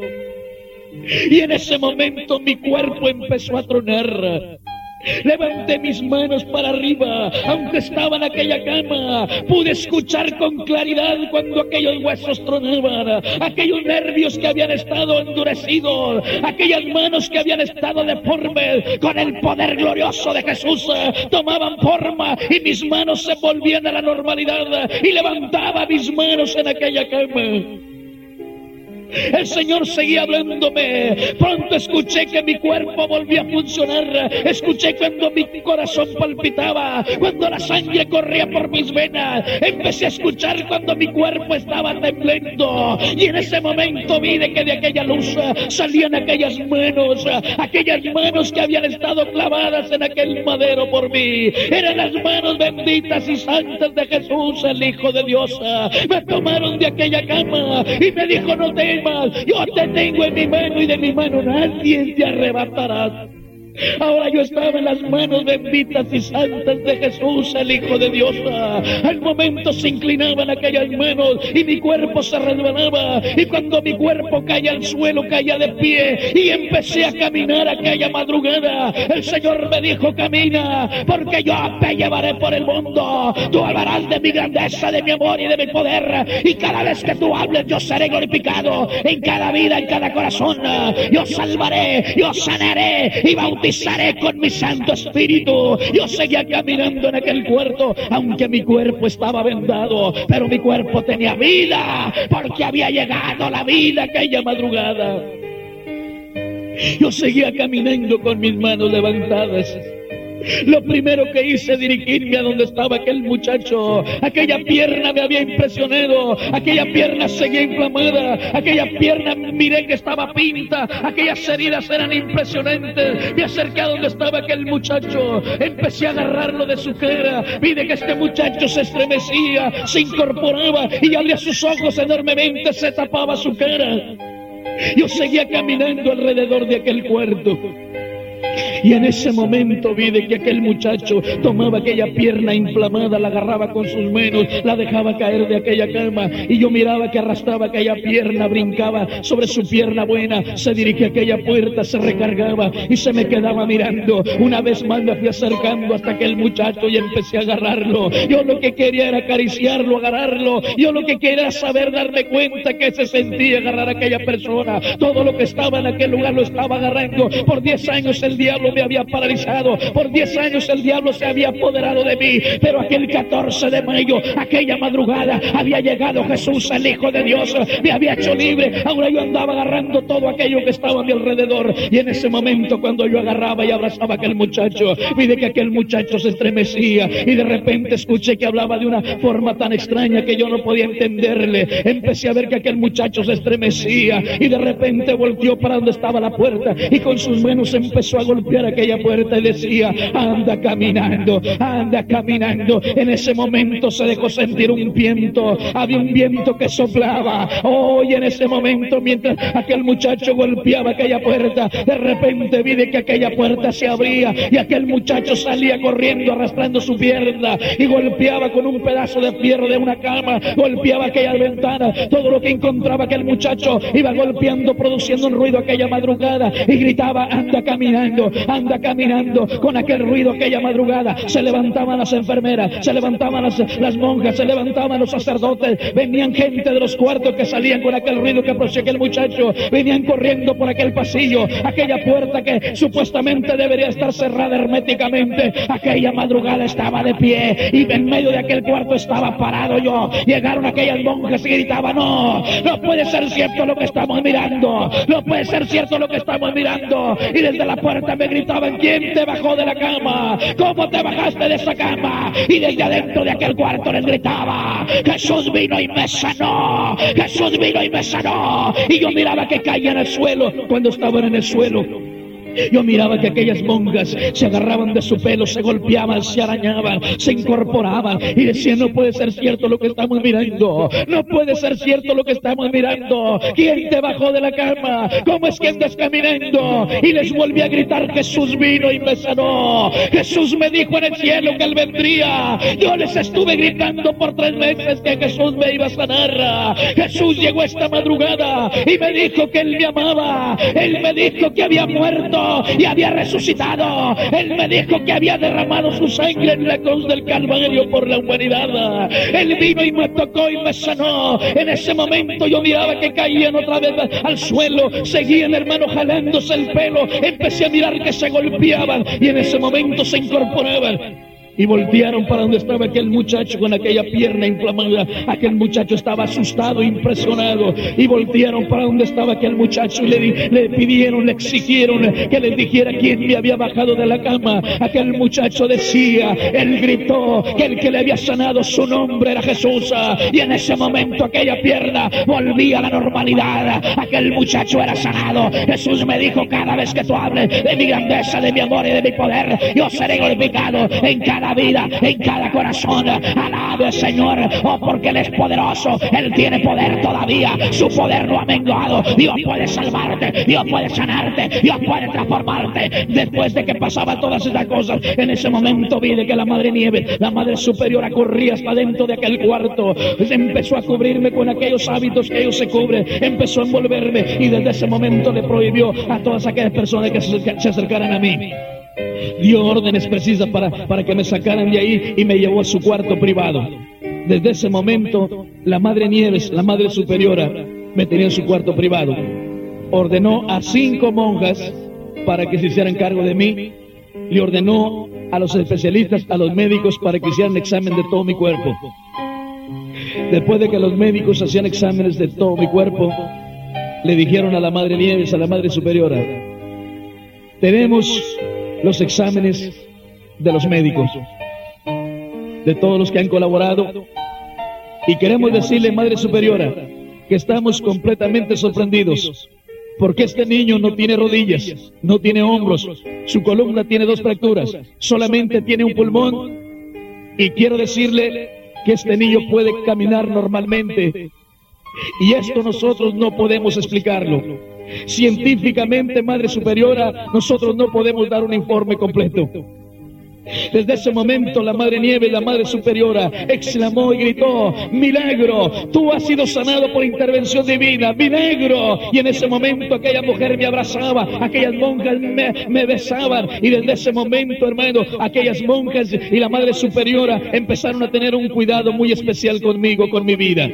Y en ese momento mi cuerpo empezó a tronar. Levanté mis manos para arriba, aunque estaba en aquella cama. Pude escuchar con claridad cuando aquellos huesos tronaban, aquellos nervios que habían estado endurecidos, aquellas manos que habían estado deformes, con el poder glorioso de Jesús tomaban forma y mis manos se volvían a la normalidad, y levantaba mis manos en aquella cama. El Señor seguía hablándome. Pronto escuché que mi cuerpo volvía a funcionar. Escuché cuando mi corazón palpitaba, cuando la sangre corría por mis venas. Empecé a escuchar cuando mi cuerpo estaba temblando. Y en ese momento vi de que de aquella luz salían aquellas manos que habían estado clavadas en aquel madero por mí. Eran las manos benditas y santas de Jesús, el Hijo de Dios. Me tomaron de aquella cama y me dijo: no temas, yo te tengo en mi mano y de mi mano nadie te arrebatará. Ahora yo estaba en las manos benditas y santas de Jesús, el Hijo de Dios. Al momento se inclinaban aquellas manos y mi cuerpo se resbalaba, y cuando mi cuerpo caía al suelo, caía de pie y empecé a caminar aquella madrugada. El Señor me dijo: camina, porque yo te llevaré por el mundo. Tú hablarás de mi grandeza, de mi amor y de mi poder, y cada vez que tú hables yo seré glorificado en cada vida, en cada corazón. Yo salvaré, yo sanaré y bautizaré con mi Santo Espíritu. Yo seguía caminando en aquel cuarto, aunque mi cuerpo estaba vendado, pero mi cuerpo tenía vida, porque había llegado la vida aquella madrugada. Yo seguía caminando con mis manos levantadas. Lo primero que hice, dirigirme a donde estaba aquel muchacho. Aquella pierna me había impresionado, aquella pierna seguía inflamada, aquella pierna miré que estaba pinta, aquellas heridas eran impresionantes. Me acerqué a donde estaba aquel muchacho, empecé a agarrarlo de su cara, vi que este muchacho se estremecía, se incorporaba y abría sus ojos enormemente, se tapaba su cara. Yo seguía caminando alrededor de aquel cuarto. Y en ese momento vi de que aquel muchacho tomaba aquella pierna inflamada, la agarraba con sus manos, la dejaba caer de aquella cama, y yo miraba que arrastraba aquella pierna, brincaba sobre su pierna buena, se dirigía a aquella puerta, se recargaba y se me quedaba mirando. Una vez más me fui acercando hasta aquel muchacho y empecé a agarrarlo. Yo lo que quería era acariciarlo, agarrarlo. Yo lo que quería era saber, darme cuenta que se sentía agarrar a aquella persona. Todo lo que estaba en aquel lugar lo estaba agarrando. Por 10 años el diablo me había paralizado, por 10 años el diablo se había apoderado de mí, pero aquel 14 de mayo, aquella madrugada, había llegado Jesús, el Hijo de Dios, me había hecho libre. Ahora yo andaba agarrando todo aquello que estaba a mi alrededor, y en ese momento cuando yo agarraba y abrazaba a aquel muchacho, vi que aquel muchacho se estremecía, y de repente escuché que hablaba de una forma tan extraña que yo no podía entenderle. Empecé a ver que aquel muchacho se estremecía, y de repente volteó para donde estaba la puerta, y con sus manos empezó a golpear aquella puerta y decía: anda caminando, anda caminando. En ese momento se dejó sentir un viento, había un viento que soplaba. Y en ese momento, mientras aquel muchacho golpeaba aquella puerta, de repente vi que aquella puerta se abría y aquel muchacho salía corriendo arrastrando su pierna y golpeaba con un pedazo de fierro de una cama, golpeaba aquella ventana. Todo lo que encontraba aquel muchacho iba golpeando, produciendo un ruido aquella madrugada, y gritaba: anda caminando, anda caminando. Con aquel ruido aquella madrugada se levantaban las enfermeras, se levantaban las monjas, se levantaban los sacerdotes, venían gente de los cuartos que salían con aquel ruido que producía aquel muchacho, venían corriendo por aquel pasillo, aquella puerta que supuestamente debería estar cerrada herméticamente, aquella madrugada estaba de pie, y en medio de aquel cuarto estaba parado yo. Llegaron aquellas monjas y gritaban: no, no puede ser cierto lo que estamos mirando, no puede ser cierto lo que estamos mirando. Y desde la puerta me gritaban: ¿quién te bajó de la cama? ¿Cómo te bajaste de esa cama? Y desde adentro de aquel cuarto les gritaba: Jesús vino y me sanó, Jesús vino y me sanó. Y yo miraba que caían al suelo. Cuando estaban en el suelo, yo miraba que aquellas monjas se agarraban de su pelo, se golpeaban, se arañaban, se incorporaban y decían: no puede ser cierto lo que estamos mirando, no puede ser cierto lo que estamos mirando. ¿Quién te bajó de la cama? ¿Cómo es que andas caminando? Y les volví a gritar: Jesús vino y me sanó, Jesús me dijo en el cielo que Él vendría. Yo les estuve gritando por 3 meses que Jesús me iba a sanar. Jesús llegó esta madrugada y me dijo que Él me amaba. Él me dijo que había muerto y había resucitado. Él me dijo que había derramado su sangre en la cruz del Calvario por la humanidad. Él vino y me tocó y me sanó. En ese momento yo miraba que caían otra vez al suelo, seguían, hermano, jalándose el pelo. Empecé a mirar que se golpeaban y en ese momento se incorporaban. Y voltearon para donde estaba aquel muchacho con aquella pierna inflamada. Aquel muchacho estaba asustado, impresionado. Y voltearon para donde estaba aquel muchacho y le pidieron, le exigieron que les dijera quién me había bajado de la cama. Aquel muchacho decía, él gritó que el que le había sanado, su nombre era Jesús. Y en ese momento aquella pierna volvía a la normalidad. Aquel muchacho era sanado. Jesús me dijo: cada vez que tú hables de mi grandeza, de mi amor y de mi poder, yo seré glorificado en cada vida, en cada corazón. Alabe al Señor, porque Él es poderoso, Él tiene poder todavía, su poder no ha menguado. Dios puede salvarte, Dios puede sanarte, Dios puede transformarte. Después de que pasaban todas esas cosas, en ese momento vi de que la Madre Nieve, la Madre Superiora, corría hasta dentro de aquel cuarto, empezó a cubrirme con aquellos hábitos que ellos se cubren, empezó a envolverme, y desde ese momento le prohibió a todas aquellas personas que se acercaran a mí. Dio órdenes precisas para que me sacaran de ahí y me llevó a su cuarto privado. Desde ese momento, la Madre Nieves, la Madre Superiora, me tenía en su cuarto privado. Ordenó a 5 monjas para que se hicieran cargo de mí. Le ordenó a los especialistas, a los médicos, para que hicieran examen de todo mi cuerpo. Después de que los médicos hacían exámenes de todo mi cuerpo, le dijeron a la Madre Nieves, a la Madre Superiora: tenemos los exámenes de los médicos, de todos los que han colaborado. Y queremos decirle, Madre Superiora, que estamos completamente sorprendidos, porque este niño no tiene rodillas, no tiene hombros, su columna tiene 2 fracturas, solamente tiene un pulmón. Y quiero decirle que este niño puede caminar normalmente. Y esto nosotros no podemos explicarlo. Científicamente, Madre Superiora, nosotros no podemos dar un informe completo. Desde ese momento la Madre Nieves, la Madre Superiora, exclamó y gritó: milagro, tú has sido sanado por intervención divina, milagro. Y en ese momento aquella mujer me abrazaba, aquellas monjas me besaban, y desde ese momento, hermano, aquellas monjas y la Madre Superiora empezaron a tener un cuidado muy especial conmigo, con mi vida.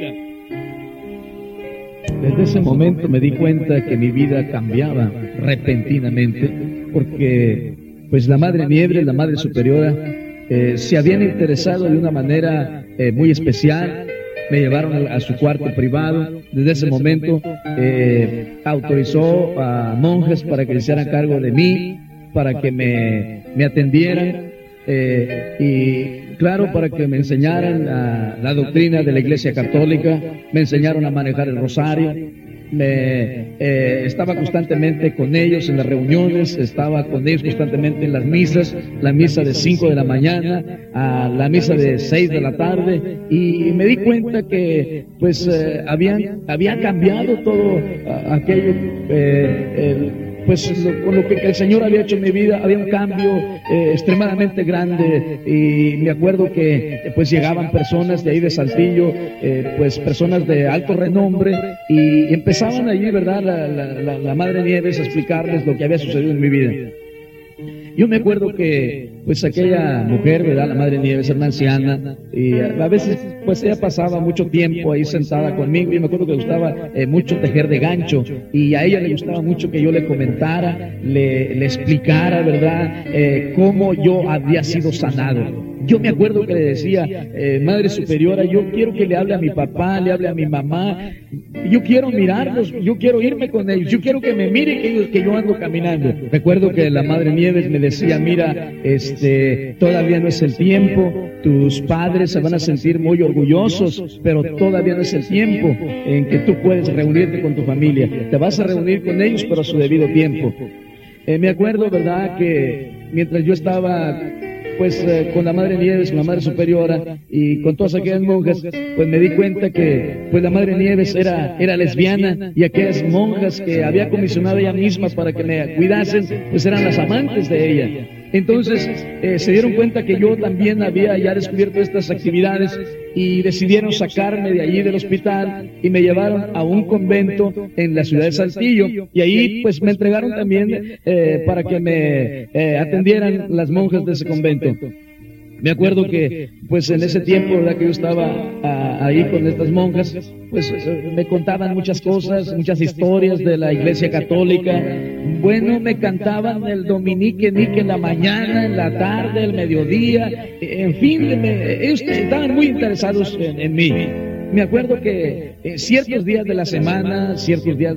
Desde ese momento me di cuenta que mi vida cambiaba repentinamente, porque pues la Madre Nieves, la Madre Superiora, se habían interesado de una manera muy especial. Me llevaron a su cuarto privado. Desde ese momento autorizó a monjes para que se hicieran cargo de mí, para que me atendieran y claro, para que me enseñaran la doctrina de la Iglesia Católica, me enseñaron a manejar el rosario. Estaba constantemente con ellos en las reuniones, estaba con ellos constantemente en las misas, la misa de 5 de la mañana a la misa de 6 de la tarde, y me di cuenta que pues había cambiado todo aquello, con lo que el Señor había hecho en mi vida. Había un cambio extremadamente grande, y me acuerdo que pues llegaban personas de ahí de Saltillo, personas de alto renombre, y empezaban allí, ¿verdad?, la Madre Nieves a explicarles lo que había sucedido en mi vida. Yo me acuerdo que pues aquella mujer, ¿verdad?, la Madre Nieves, era una anciana, y a veces pues ella pasaba mucho tiempo ahí sentada conmigo. Yo me acuerdo que le gustaba mucho tejer de gancho, y a ella le gustaba mucho que yo le comentara, le explicara, ¿verdad?, cómo yo había sido sanado. Yo me acuerdo que le decía: Madre Superiora, yo quiero que le hable a mi papá, le hable a mi mamá, yo quiero mirarlos, yo quiero irme con ellos, yo quiero que me miren que yo ando caminando. Recuerdo que la Madre Nieves me decía: mira, todavía no es el tiempo, tus padres se van a sentir muy orgullosos, pero todavía no es el tiempo en que tú puedes reunirte con tu familia. Te vas a reunir con ellos, pero a su debido tiempo. Me acuerdo, ¿verdad?, que mientras yo estaba con la Madre Nieves, con la Madre Superiora y con todas aquellas monjas, pues me di cuenta que pues la Madre Nieves era lesbiana, y aquellas monjas que había comisionado ella misma para que me cuidasen, pues eran las amantes de ella. Entonces se dieron cuenta que yo también había ya descubierto estas actividades, y decidieron sacarme de allí del hospital y me llevaron a un convento en la ciudad de Saltillo, y ahí pues me entregaron también para que me atendieran las monjas de ese convento. Me acuerdo que pues en ese tiempo, ¿verdad?, que yo estaba ahí con estas monjas, pues me contaban muchas cosas, muchas historias de la Iglesia Católica. Bueno, me cantaban el Dominique en la mañana, en la tarde, el mediodía, en fin, ellos estaban muy interesados en mí. Me acuerdo que ciertos días de la semana, ciertos días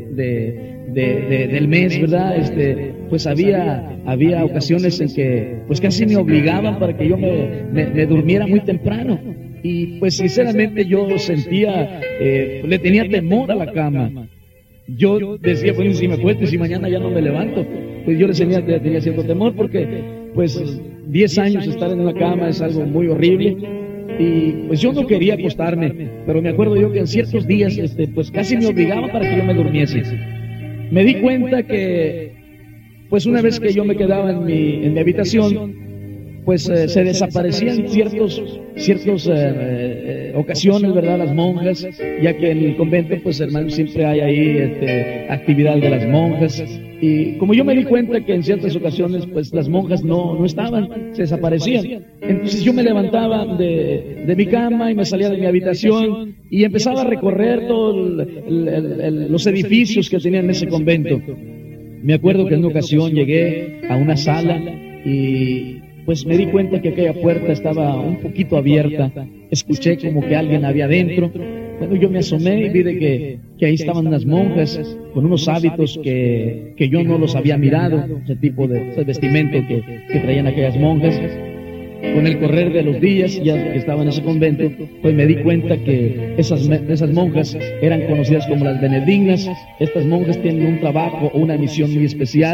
del mes, ¿verdad?, pues había ocasiones en que pues casi me obligaban para que yo me durmiera muy temprano. Y pues sinceramente yo sentía, le tenía temor a la cama. Yo decía: bueno, si me acuesto y si mañana ya no me levanto. Pues yo le tenía cierto temor, porque pues 10 años estar en una cama es algo muy horrible. Y pues yo no quería acostarme, pero me acuerdo yo que en ciertos días pues casi me obligaban para que yo me durmiese. Me di cuenta que pues una vez que yo me quedaba en mi habitación, pues se desaparecían ciertas ocasiones, ¿verdad?, las monjas, ya que en el convento pues, hermano, siempre hay ahí actividad de las monjas. Y como yo me di cuenta que en ciertas ocasiones pues las monjas no estaban, se desaparecían, entonces yo me levantaba de mi cama y me salía de mi habitación y empezaba a recorrer todos los edificios que tenían en ese convento. Me acuerdo que en una ocasión llegué a una sala y pues me di cuenta que aquella puerta estaba un poquito abierta. Escuché como que alguien había adentro, Bueno, yo me asomé y vi de que ahí estaban unas monjas con unos hábitos que yo no los había mirado, ese tipo de ese vestimento que traían aquellas monjas. Con el correr de los días, ya que estaba en ese convento, pues me di cuenta que esas monjas eran conocidas como las benedictinas. Estas monjas tienen un trabajo o una misión muy especial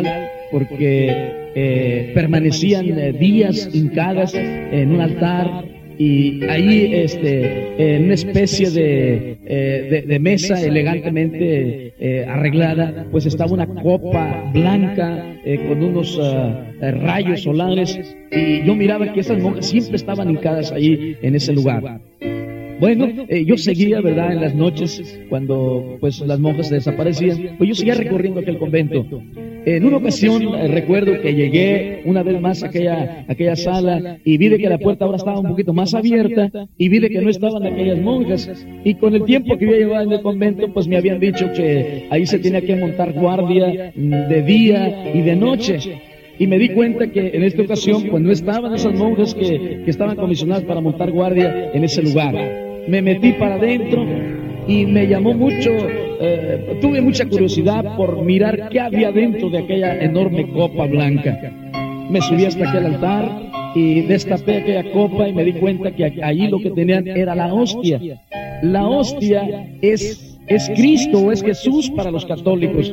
porque permanecían días hincadas en un altar. Y ahí, en una especie de mesa elegantemente arreglada, pues estaba una copa blanca con unos rayos solares, y yo miraba que esas monjas siempre estaban hincadas ahí en ese lugar. Bueno, yo seguía, ¿verdad?, en las noches, cuando pues las monjas desaparecían, pues yo seguía recorriendo aquel convento. En una ocasión recuerdo que llegué una vez más a aquella sala y vi de que la puerta ahora estaba un poquito más abierta y vi de que no estaban aquellas monjas. Y con el tiempo que yo llevaba en el convento, pues me habían dicho que ahí se tenía que montar guardia de día y de noche. Y me di cuenta que en esta ocasión, pues no estaban esas monjas que estaban comisionadas para montar guardia en ese lugar. Me metí para adentro y me llamó mucho, tuve mucha curiosidad por mirar qué había dentro de aquella enorme copa blanca. Me subí hasta aquel altar y destapé aquella copa y me di cuenta que allí lo que tenían era la hostia. La hostia es Cristo o es Jesús para los católicos.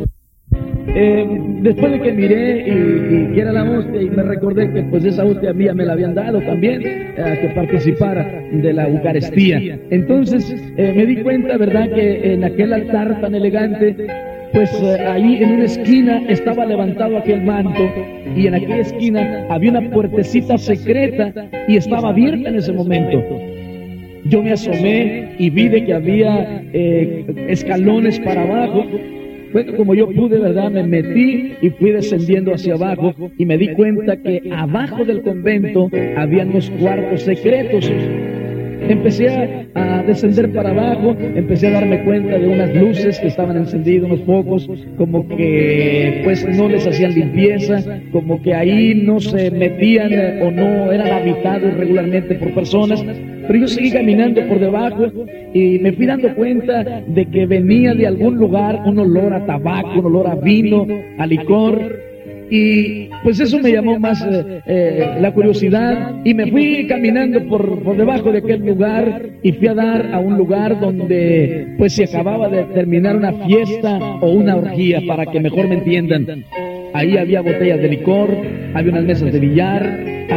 Después de que miré y que era la hostia, y me recordé que pues esa hostia mía me la habían dado también, que participara de la Eucaristía. Entonces me di cuenta, ¿verdad?, que en aquel altar tan elegante, pues ahí en una esquina estaba levantado aquel manto, y en aquella esquina había una puertecita secreta y estaba abierta en ese momento. Yo me asomé y vi de que había escalones para abajo. Bueno, como yo pude, ¿verdad?, me metí y fui descendiendo hacia abajo y me di cuenta que abajo del convento había unos cuartos secretos. Empecé a descender para abajo, empecé a darme cuenta de unas luces que estaban encendidas, unos focos, como que pues no les hacían limpieza, como que ahí no se metían o no eran habitados regularmente por personas. Pero yo seguí caminando por debajo y me fui dando cuenta de que venía de algún lugar un olor a tabaco, un olor a vino, a licor. Y pues eso me llamó más la curiosidad, y me fui caminando por debajo de aquel lugar y fui a dar a un lugar donde pues se acababa de terminar una fiesta o una orgía, para que mejor me entiendan. Ahí había botellas de licor, había unas mesas de billar,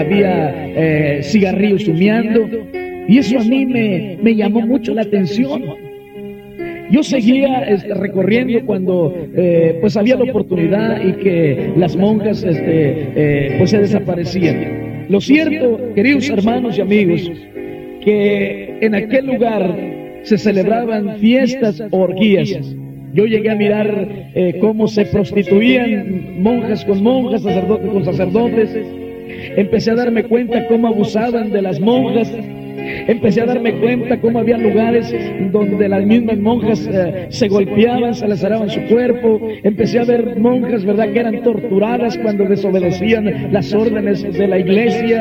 había cigarrillos humeando, y eso a mí me llamó mucho la atención. Yo seguía recorriendo cuando pues había la oportunidad y que las monjas pues se desaparecían. Lo cierto, queridos hermanos y amigos, que en aquel lugar se celebraban fiestas o orgías. Yo llegué a mirar cómo se prostituían monjas con monjas, sacerdotes con sacerdotes. Empecé a darme cuenta cómo abusaban de las monjas. Empecé a darme cuenta cómo había lugares donde las mismas monjas se golpeaban, se laceraban su cuerpo. Empecé a ver monjas, ¿verdad?, que eran torturadas cuando desobedecían las órdenes de la iglesia,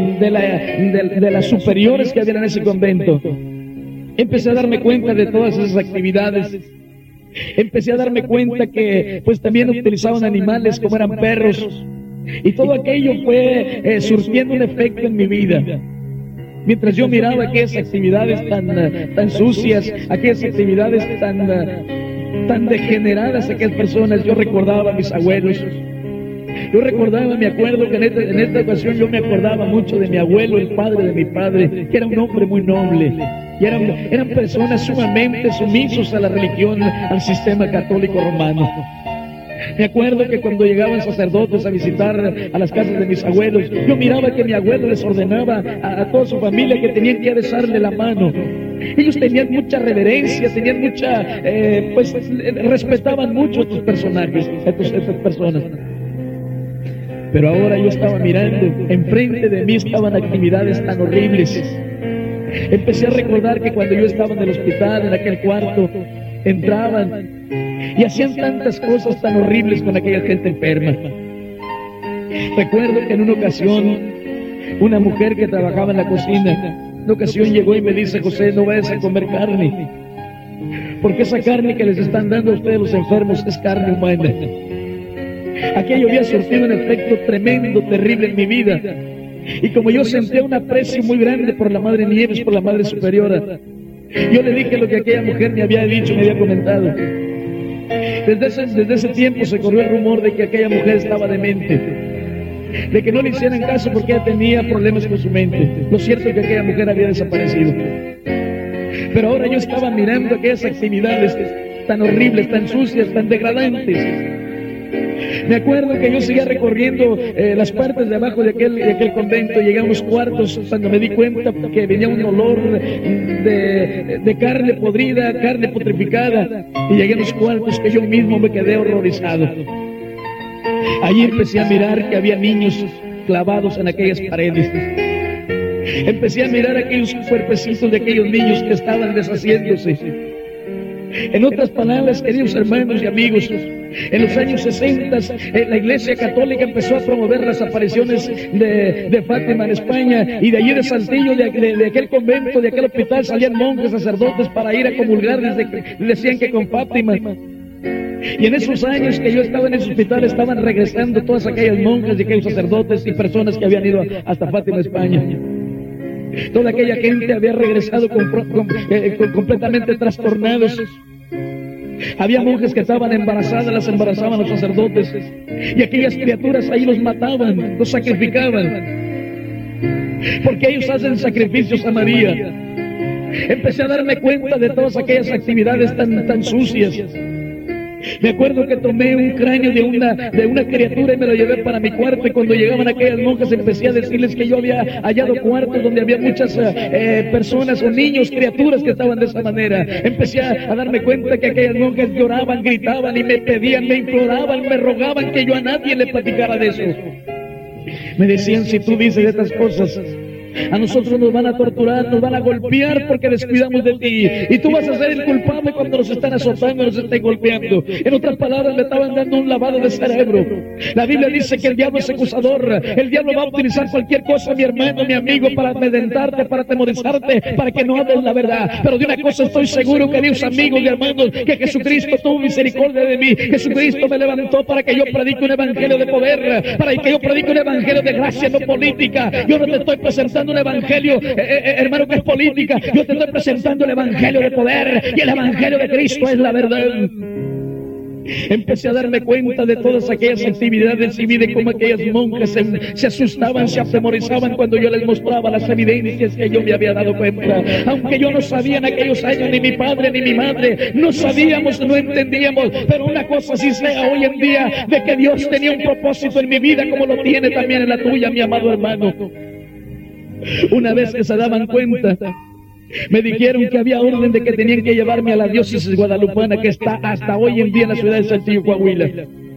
de las superiores que había en ese convento. Empecé a darme cuenta de todas esas actividades. Empecé a darme cuenta que pues también utilizaban animales como eran perros. Y todo aquello fue surtiendo un efecto en mi vida. Mientras yo miraba aquellas actividades tan sucias, aquellas actividades tan degeneradas, aquellas personas, yo recordaba a mis abuelos. Yo recordaba, me acuerdo que en esta ocasión yo me acordaba mucho de mi abuelo, el padre de mi padre, que era un hombre muy noble. Y eran personas sumamente sumisos a la religión, al sistema católico romano. Me acuerdo que cuando llegaban sacerdotes a visitar a las casas de mis abuelos, yo miraba que mi abuelo les ordenaba a toda su familia que tenían que besarle la mano. Ellos tenían mucha reverencia, tenían mucha, pues respetaban mucho a estos personajes, a estas personas. Pero ahora yo estaba mirando, enfrente de mí estaban actividades tan horribles. Empecé a recordar que cuando yo estaba en el hospital, en aquel cuarto, entraban y hacían tantas cosas tan horribles con aquella gente enferma. Recuerdo que en una ocasión, una mujer que trabajaba en la cocina, en una ocasión llegó y me dice: José, no vayas a comer carne. porque esa carne que les están dando a ustedes los enfermos es carne humana. Aquello había surtido un efecto tremendo, terrible en mi vida. Y como yo sentía un aprecio muy grande por la Madre Nieves, por la Madre Superiora, yo le dije lo que aquella mujer me había dicho, me había comentado. Desde ese tiempo se corrió el rumor de que aquella mujer estaba demente, de que no le hicieran caso porque ella tenía problemas con su mente. Lo cierto es que aquella mujer había desaparecido. Pero ahora yo estaba mirando aquellas actividades tan horribles, tan sucias, tan degradantes. Me acuerdo que yo seguía recorriendo las partes de abajo de aquel convento. Llegué a unos cuartos cuando me di cuenta que venía un olor de carne podrida, carne putrificada. Y llegué a unos cuartos que yo mismo me quedé horrorizado. Allí empecé a mirar que había niños clavados en aquellas paredes. Empecé a mirar aquellos cuerpecitos de aquellos niños que estaban deshaciéndose. En otras palabras, queridos hermanos y amigos, en los años 60 la Iglesia Católica empezó a promover las apariciones de Fátima en España, y de allí de Saltillo, de aquel convento, de aquel hospital, salían monjes, sacerdotes para ir a comulgar, decían que con Fátima. Y en esos años que yo estaba en ese hospital estaban regresando todas aquellas monjas y aquellos sacerdotes y personas que habían ido hasta Fátima, España. Toda aquella gente había regresado completamente trastornados. Había monjes que estaban embarazadas, las embarazaban los sacerdotes, y aquellas criaturas ahí los mataban, los sacrificaban, porque ellos hacen sacrificios a María. Empecé a darme cuenta de todas aquellas actividades tan sucias. Me acuerdo que tomé un cráneo de una criatura y me lo llevé para mi cuarto, y cuando llegaban aquellas monjas empecé a decirles que yo había hallado cuartos donde había muchas personas o niños, criaturas que estaban de esa manera. Empecé a darme cuenta que aquellas monjas lloraban, gritaban y me pedían, me imploraban, me rogaban que yo a nadie le platicara de eso. Me decían: si tú dices estas cosas, a nosotros nos van a torturar, nos van a golpear porque descuidamos de ti, y tú vas a ser el culpable cuando nos están azotando, nos estén golpeando. En otras palabras, le estaban dando un lavado de cerebro. La Biblia dice que el diablo es acusador. El diablo va a utilizar cualquier cosa, mi hermano, mi amigo, para amedrentarte, para atemorizarte, para que no hables la verdad. Pero de una cosa estoy seguro, queridos amigos y hermanos, que Jesucristo tuvo misericordia de mí. Jesucristo me levantó para que yo predique un evangelio de poder, para que yo predique un evangelio de gracia, no política. Yo no te estoy presentando un evangelio, hermano, que es política. Yo te estoy presentando el evangelio de poder, y el evangelio de Cristo es la verdad. Empecé a darme cuenta de todas aquellas actividades y vi de cómo aquellas monjas se asustaban, se atemorizaban cuando yo les mostraba las evidencias que yo me había dado cuenta. Aunque yo no sabía en aquellos años, ni mi padre ni mi madre, no sabíamos, no entendíamos, pero una cosa sí sé hoy en día, de que Dios tenía un propósito en mi vida, como lo tiene también en la tuya, mi amado hermano. Una vez que se daban cuenta, me dijeron que había orden de que tenían que llevarme a la diócesis guadalupana, que está hasta hoy en día en la ciudad de Saltillo, Coahuila.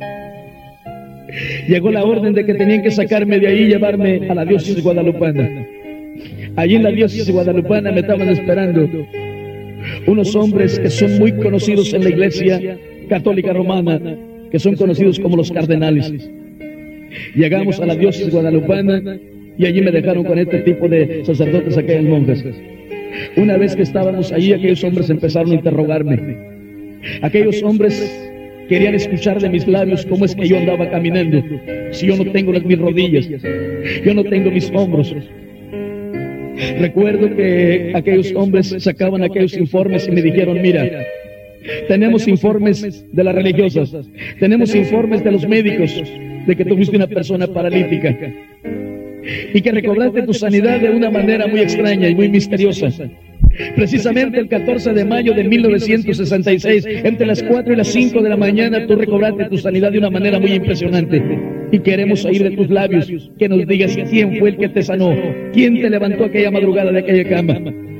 Llegó la orden de que tenían que sacarme de ahí y llevarme a la diócesis guadalupana. Allí en la diócesis guadalupana me estaban esperando unos hombres que son muy conocidos en la Iglesia Católica Romana, que son conocidos como los cardenales. Llegamos a la diócesis guadalupana y allí me dejaron con este tipo de sacerdotes, aquellas monjas. Una vez que estábamos allí, aquellos hombres empezaron a interrogarme. Aquellos hombres querían escuchar de mis labios cómo es que yo andaba caminando, si yo no tengo mis rodillas, yo no tengo mis hombros. Recuerdo que aquellos hombres sacaban aquellos informes y me dijeron: mira, tenemos informes de las religiosas, tenemos informes de los médicos, de que tú fuiste una persona paralítica y que recobraste tu sanidad de una manera muy extraña y muy misteriosa. Precisamente el 14 de mayo de 1966, entre las 4 y las 5 de la mañana, tú recobraste tu sanidad de una manera muy impresionante. Y queremos oír de tus labios que nos digas quién fue el que te sanó, quién te levantó aquella madrugada de aquella cama.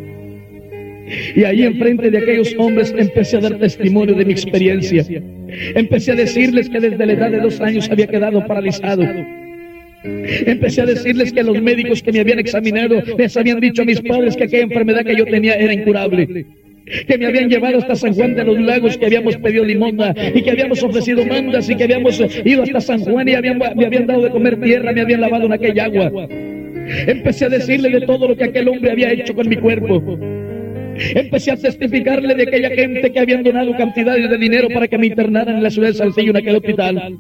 Y ahí enfrente de aquellos hombres empecé a dar testimonio de mi experiencia. Empecé a decirles que desde la edad de 2 años había quedado paralizado. Empecé a decirles que los médicos que me habían examinado les habían dicho a mis padres que aquella enfermedad que yo tenía era incurable, que me habían llevado hasta San Juan de los Lagos, que habíamos pedido limosna y que habíamos ofrecido mandas y que habíamos ido hasta San Juan y me habían dado de comer tierra, me habían lavado en aquella agua. Empecé a decirle de todo lo que aquel hombre había hecho con mi cuerpo. Empecé a testificarle de aquella gente que habían donado cantidades de dinero para que me internaran en la ciudad de Saltillo, en aquel hospital.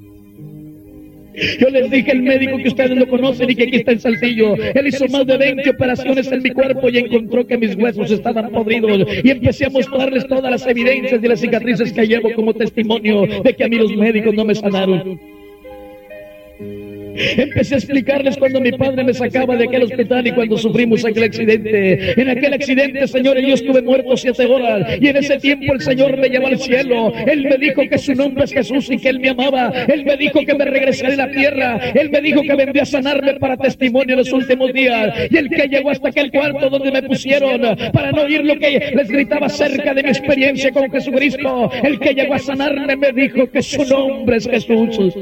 Yo les dije, el médico que ustedes lo conocen y que aquí está en Saltillo, él hizo más de 20 operaciones en mi cuerpo y encontró que mis huesos estaban podridos, y empecé a mostrarles todas las evidencias y las cicatrices que llevo como testimonio de que a mí los médicos no me sanaron. Empecé a explicarles cuando mi padre me sacaba de aquel hospital y cuando sufrimos aquel accidente. En aquel accidente, señores, yo estuve muerto 7 horas y en ese tiempo el Señor me llevó al cielo. Él me dijo que su nombre es Jesús y que Él me amaba. Él me dijo que me regresaré a la tierra. Él me dijo que vendría a sanarme para testimonio en los últimos días. Y el que llegó hasta aquel cuarto donde me pusieron para no oír lo que les gritaba acerca de mi experiencia con Jesucristo, el que llegó a sanarme me dijo que su nombre es Jesús.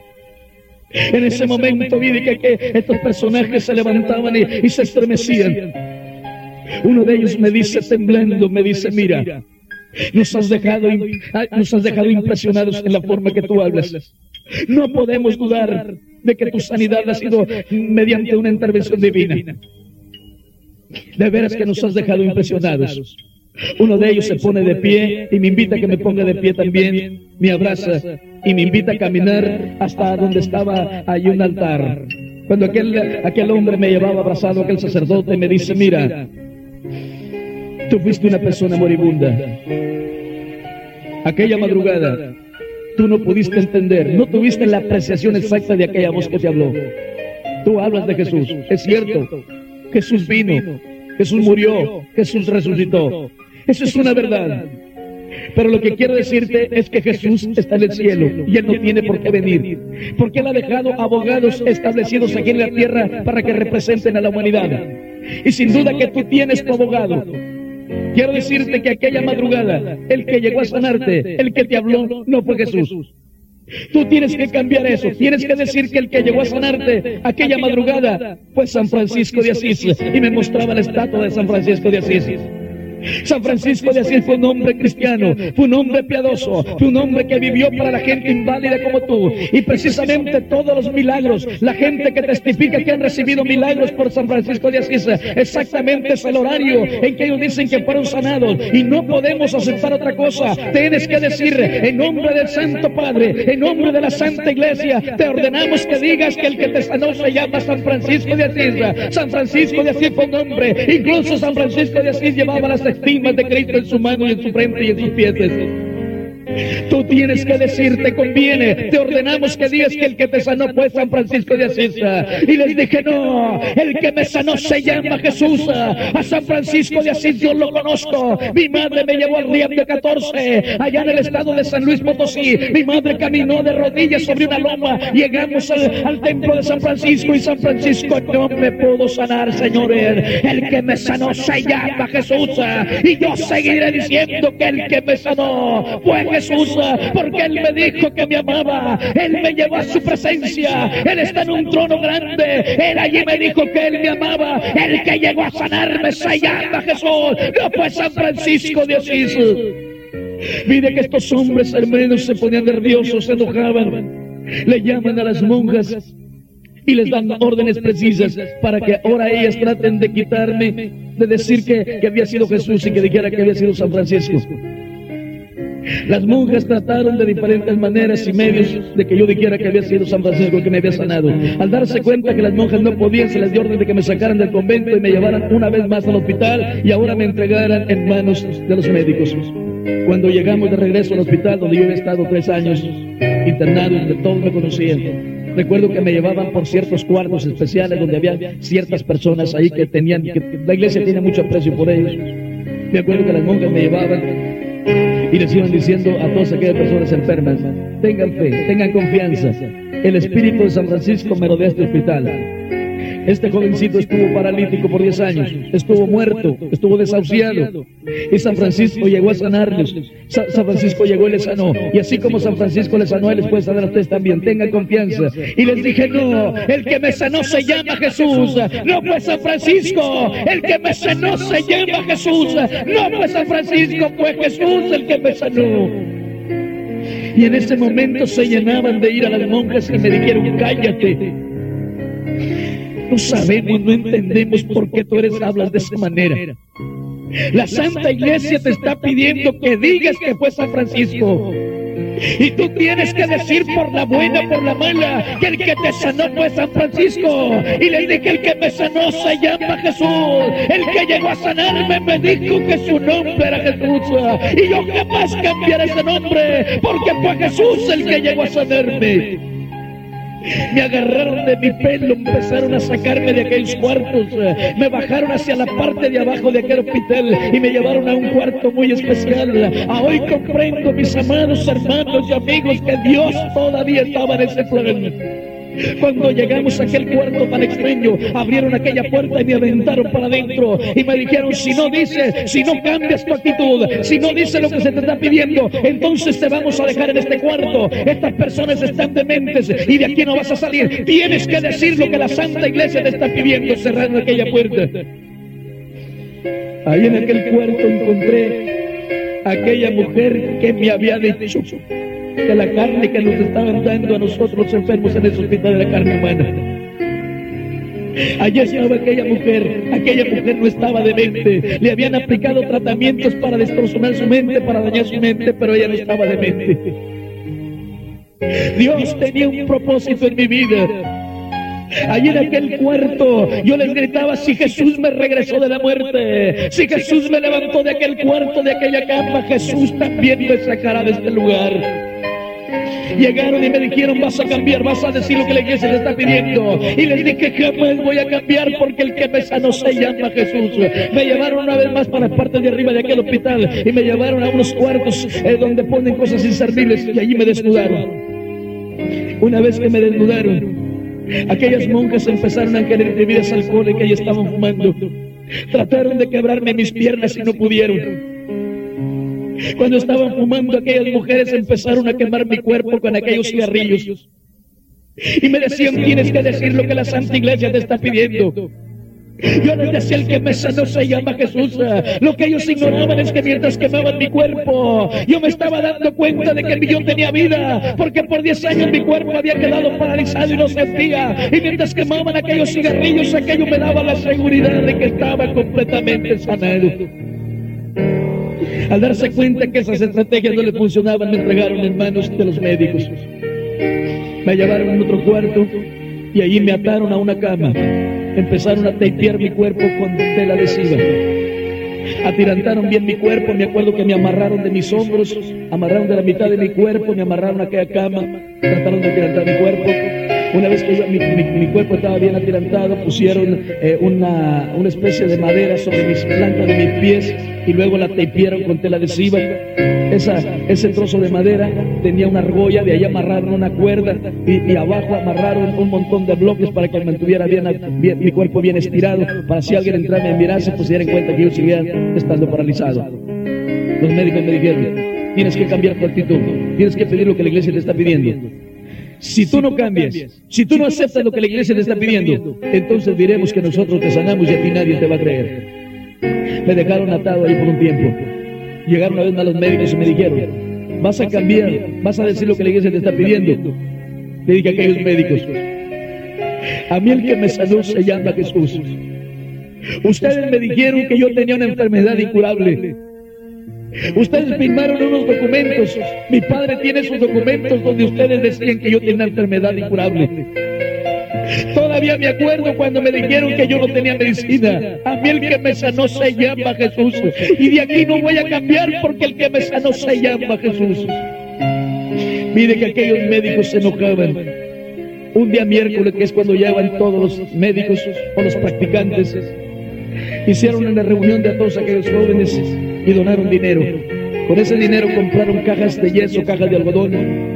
En ese momento vi que estos personajes se levantaban y se estremecían. Uno de ellos me dice temblando, me dice, mira, nos has dejado impresionados en la forma que tú hablas. No podemos dudar de que tu sanidad ha sido mediante una intervención divina. De veras que nos has dejado impresionados. Uno de ellos se pone de pie y me invita a que me ponga de pie también, me abraza y me invita a caminar hasta donde estaba allí un altar. Cuando aquel hombre me llevaba abrazado, aquel sacerdote me dice, mira, tú fuiste una persona moribunda. Aquella madrugada tú no pudiste entender, no tuviste la apreciación exacta de aquella voz que te habló. Tú hablas de Jesús, es cierto, Jesús vino, Jesús murió, Jesús resucitó. Eso es una verdad. Pero lo que quiero decirte es que Jesús está en el cielo y Él no tiene por qué venir, porque Él ha dejado abogados establecidos aquí en la tierra para que representen a la humanidad. Y sin duda que tú tienes tu abogado. Quiero decirte que aquella madrugada, el que llegó a sanarte, el que te habló, no fue Jesús. Tú tienes que cambiar eso. Tienes que decir que el que llegó a sanarte aquella madrugada fue San Francisco de Asís. Y me mostraba la estatua de San Francisco de Asís. San Francisco de Asís fue un hombre cristiano, fue un hombre piadoso, fue un hombre que vivió para la gente inválida como tú. Y precisamente todos los milagros, la gente que testifica que han recibido milagros por San Francisco de Asís, exactamente es el horario en que ellos dicen que fueron sanados. Y no podemos aceptar otra cosa. Tienes que decir, en nombre del Santo Padre, en nombre de la Santa Iglesia, te ordenamos que digas que el que te sanó se llama San Francisco de Asís. San Francisco de Asís fue un hombre, incluso San Francisco de Asís llevaba las estigmas de Cristo en su mano y en su frente y en sus pies. Tú tienes que decir, te conviene, te ordenamos que digas que el que te sanó fue San Francisco de Asís. Y les dije, no, el que me sanó se llama Jesús. A San Francisco de Asís yo lo conozco. Mi madre me llevó al Río 14, allá en el estado de San Luis Potosí. Mi madre caminó de rodillas sobre una loma. Llegamos al templo de San Francisco y San Francisco no me pudo sanar, señores. El que me sanó se llama Jesús. Y yo seguiré diciendo que el que me sanó fue Jesús, porque Él me dijo que me amaba. Él me llevó a su presencia. Él está en un trono grande. Él allí me dijo que Él me amaba. El que llegó a sanarme se llama Jesús, no fue San Francisco de Asís. Mire que estos hombres hermanos se ponían nerviosos, se enojaban. Le llaman a las monjas y les dan órdenes precisas para que ahora ellas traten de quitarme, de decir que había sido Jesús y que dijera que había sido San Francisco. Las monjas trataron de diferentes maneras y medios de que yo dijera que había sido San Francisco que me había sanado. Al darse cuenta que las monjas no podían, se les dio orden de que me sacaran del convento y me llevaran una vez más al hospital y ahora me entregaran en manos de los médicos. Cuando llegamos de regreso al hospital, donde yo había estado 3 años internado, donde todos me conocían, recuerdo que me llevaban por ciertos cuartos especiales donde había ciertas personas ahí que la iglesia tiene mucho aprecio por ellos. Me acuerdo que las monjas me llevaban y les iban diciendo a todas aquellas personas enfermas, tengan fe, tengan confianza, el espíritu de San Francisco me rodea este hospital. Este jovencito estuvo paralítico por 10 años, estuvo muerto, estuvo desahuciado, y San Francisco llegó a sanarlos. San Francisco llegó y les sanó, y así como San Francisco les sanó, Él les puede sanar a ustedes también. Tengan confianza. Y les dije, no, el que me sanó se llama Jesús, no fue San Francisco. El que me sanó se llama Jesús, no fue San Francisco, fue Jesús el que me sanó. Y en ese momento se llenaban de ir a las monjas y me dijeron, cállate. No sabemos, no entendemos por qué tú hablas de esa manera. La Santa Iglesia te está pidiendo que digas que fue San Francisco. Y tú tienes que decir por la buena, por la mala, que el que te sanó fue San Francisco. Y les dije, el que me sanó se llama Jesús. El que llegó a sanarme me dijo que su nombre era Jesús. Y yo jamás cambiaré ese nombre, porque fue Jesús el que llegó a sanarme. Me agarraron de mi pelo, empezaron a sacarme de aquellos cuartos, me bajaron hacia la parte de abajo de aquel hospital y me llevaron a un cuarto muy especial. Hoy comprendo, mis amados hermanos y amigos, que Dios todavía estaba en ese plan. Cuando llegamos a aquel cuarto tan extraño, abrieron aquella puerta y me aventaron para adentro y me dijeron, si no dices, si no cambias tu actitud, si no dices lo que se te está pidiendo, entonces te vamos a dejar en este cuarto. Estas personas están dementes y de aquí no vas a salir. Tienes que decir lo que la Santa Iglesia te está pidiendo. Cerraron aquella puerta. Ahí en aquel cuarto encontré a aquella mujer que me había dicho que la carne que nos estaban dando a nosotros los enfermos en ese hospital de la carne humana. Allí estaba aquella mujer no estaba demente, le habían aplicado tratamientos para destrozar su mente, para dañar su mente, pero ella no estaba demente. Dios tenía un propósito en mi vida. Allí en aquel cuarto yo les gritaba, si Jesús me regresó de la muerte, si Jesús me levantó de aquel cuarto, de aquella cama, Jesús también me sacará de este lugar. Llegaron y me dijeron, vas a cambiar, vas a decir lo que la iglesia te está pidiendo. Y les dije, jamás voy a cambiar, porque el que me sanó se llama Jesús. Me llevaron una vez más para la parte de arriba de aquel hospital y me llevaron a unos cuartos donde ponen cosas inservibles, y allí me desnudaron. Una vez que me desnudaron, aquellas monjas empezaron a querer bebidas alcohólicas y estaban fumando. Trataron de quebrarme mis piernas y no pudieron. Cuando estaban fumando, aquellas mujeres empezaron a quemar mi cuerpo con aquellos cigarrillos. Y me decían, tienes que decir lo que la Santa Iglesia te está pidiendo. Yo les decía, el que me sanó se llama Jesús. Lo que ellos ignoraban es que mientras quemaban mi cuerpo, yo me estaba dando cuenta de que yo tenía vida, porque por 10 años mi cuerpo había quedado paralizado y no sentía. Y mientras quemaban aquellos cigarrillos, aquello me daba la seguridad de que estaba completamente sanado. Al darse cuenta que esas estrategias no le funcionaban, me entregaron en manos de los médicos. Me llevaron a otro cuarto y allí me ataron a una cama. Empezaron a tapear mi cuerpo con tela adhesiva. Atirantaron bien mi cuerpo. Me acuerdo que me amarraron de mis hombros, amarraron de la mitad de mi cuerpo, me amarraron a aquella cama, trataron de atirantar mi cuerpo. Una vez que mi cuerpo estaba bien atirantado, pusieron una especie de madera sobre mis plantas de mis pies y luego la tapearon con tela adhesiva. Ese trozo de madera tenía una argolla, de ahí amarraron una cuerda y abajo amarraron un montón de bloques para que mantuviera bien mi cuerpo bien estirado, para si alguien entraba y me mirase, pues se dieran cuenta que yo seguía estando paralizado. Los médicos me dijeron, tienes que cambiar tu actitud, tienes que pedir lo que la iglesia te está pidiendo. Si tú no cambias, si tú no aceptas lo que la iglesia te está pidiendo, entonces diremos que nosotros te sanamos y a ti nadie te va a creer. Me dejaron atado ahí por un tiempo. Llegaron una vez más los médicos y me dijeron, vas a cambiar, vas a decir lo que la iglesia te está pidiendo. Le dije a aquellos médicos, a mí el que me sanó se llama Jesús. Ustedes me dijeron que yo tenía una enfermedad incurable. Ustedes firmaron unos documentos. Mi padre tiene esos documentos donde ustedes decían que yo tenía una enfermedad incurable. Todavía me acuerdo cuando me dijeron que yo no tenía medicina. A mí el que me sanó se llama Jesús. Y de aquí no voy a cambiar, porque el que me sanó se llama Jesús. Mire que aquellos médicos se enojaban. Un día miércoles, que es cuando llegan todos los médicos o los practicantes, hicieron una reunión de a todos aquellos jóvenes y donaron dinero. Con ese dinero compraron cajas de yeso, cajas de algodón,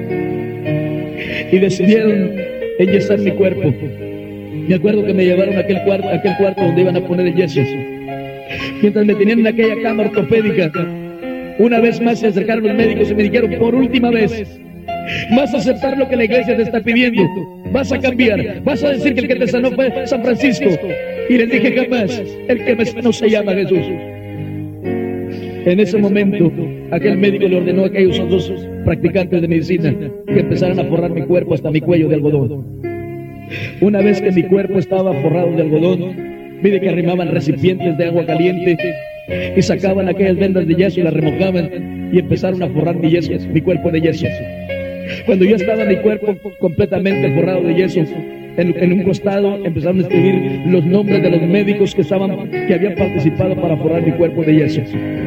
y decidieron enyesar mi cuerpo. Me acuerdo que me llevaron a aquel cuarto donde iban a poner el yeso. Mientras me tenían en aquella cama ortopédica, una vez más se acercaron los médicos y me dijeron, por última vez, vas a aceptar lo que la iglesia te está pidiendo, vas a cambiar, vas a decir que el que te sanó fue San Francisco. Y les dije, jamás, el que me sanó se llama Jesús. En ese momento, aquel médico le ordenó a aquellos otros practicantes de medicina que empezaran a forrar mi cuerpo hasta mi cuello de algodón. Una vez que mi cuerpo estaba forrado de algodón, mire que arrimaban recipientes de agua caliente y sacaban aquellas vendas de yeso y las remojaban y empezaron a forrar mi cuerpo de yeso. Cuando ya estaba mi cuerpo completamente forrado de yeso, en un costado empezaron a escribir los nombres de los médicos que habían participado para forrar mi cuerpo de yeso.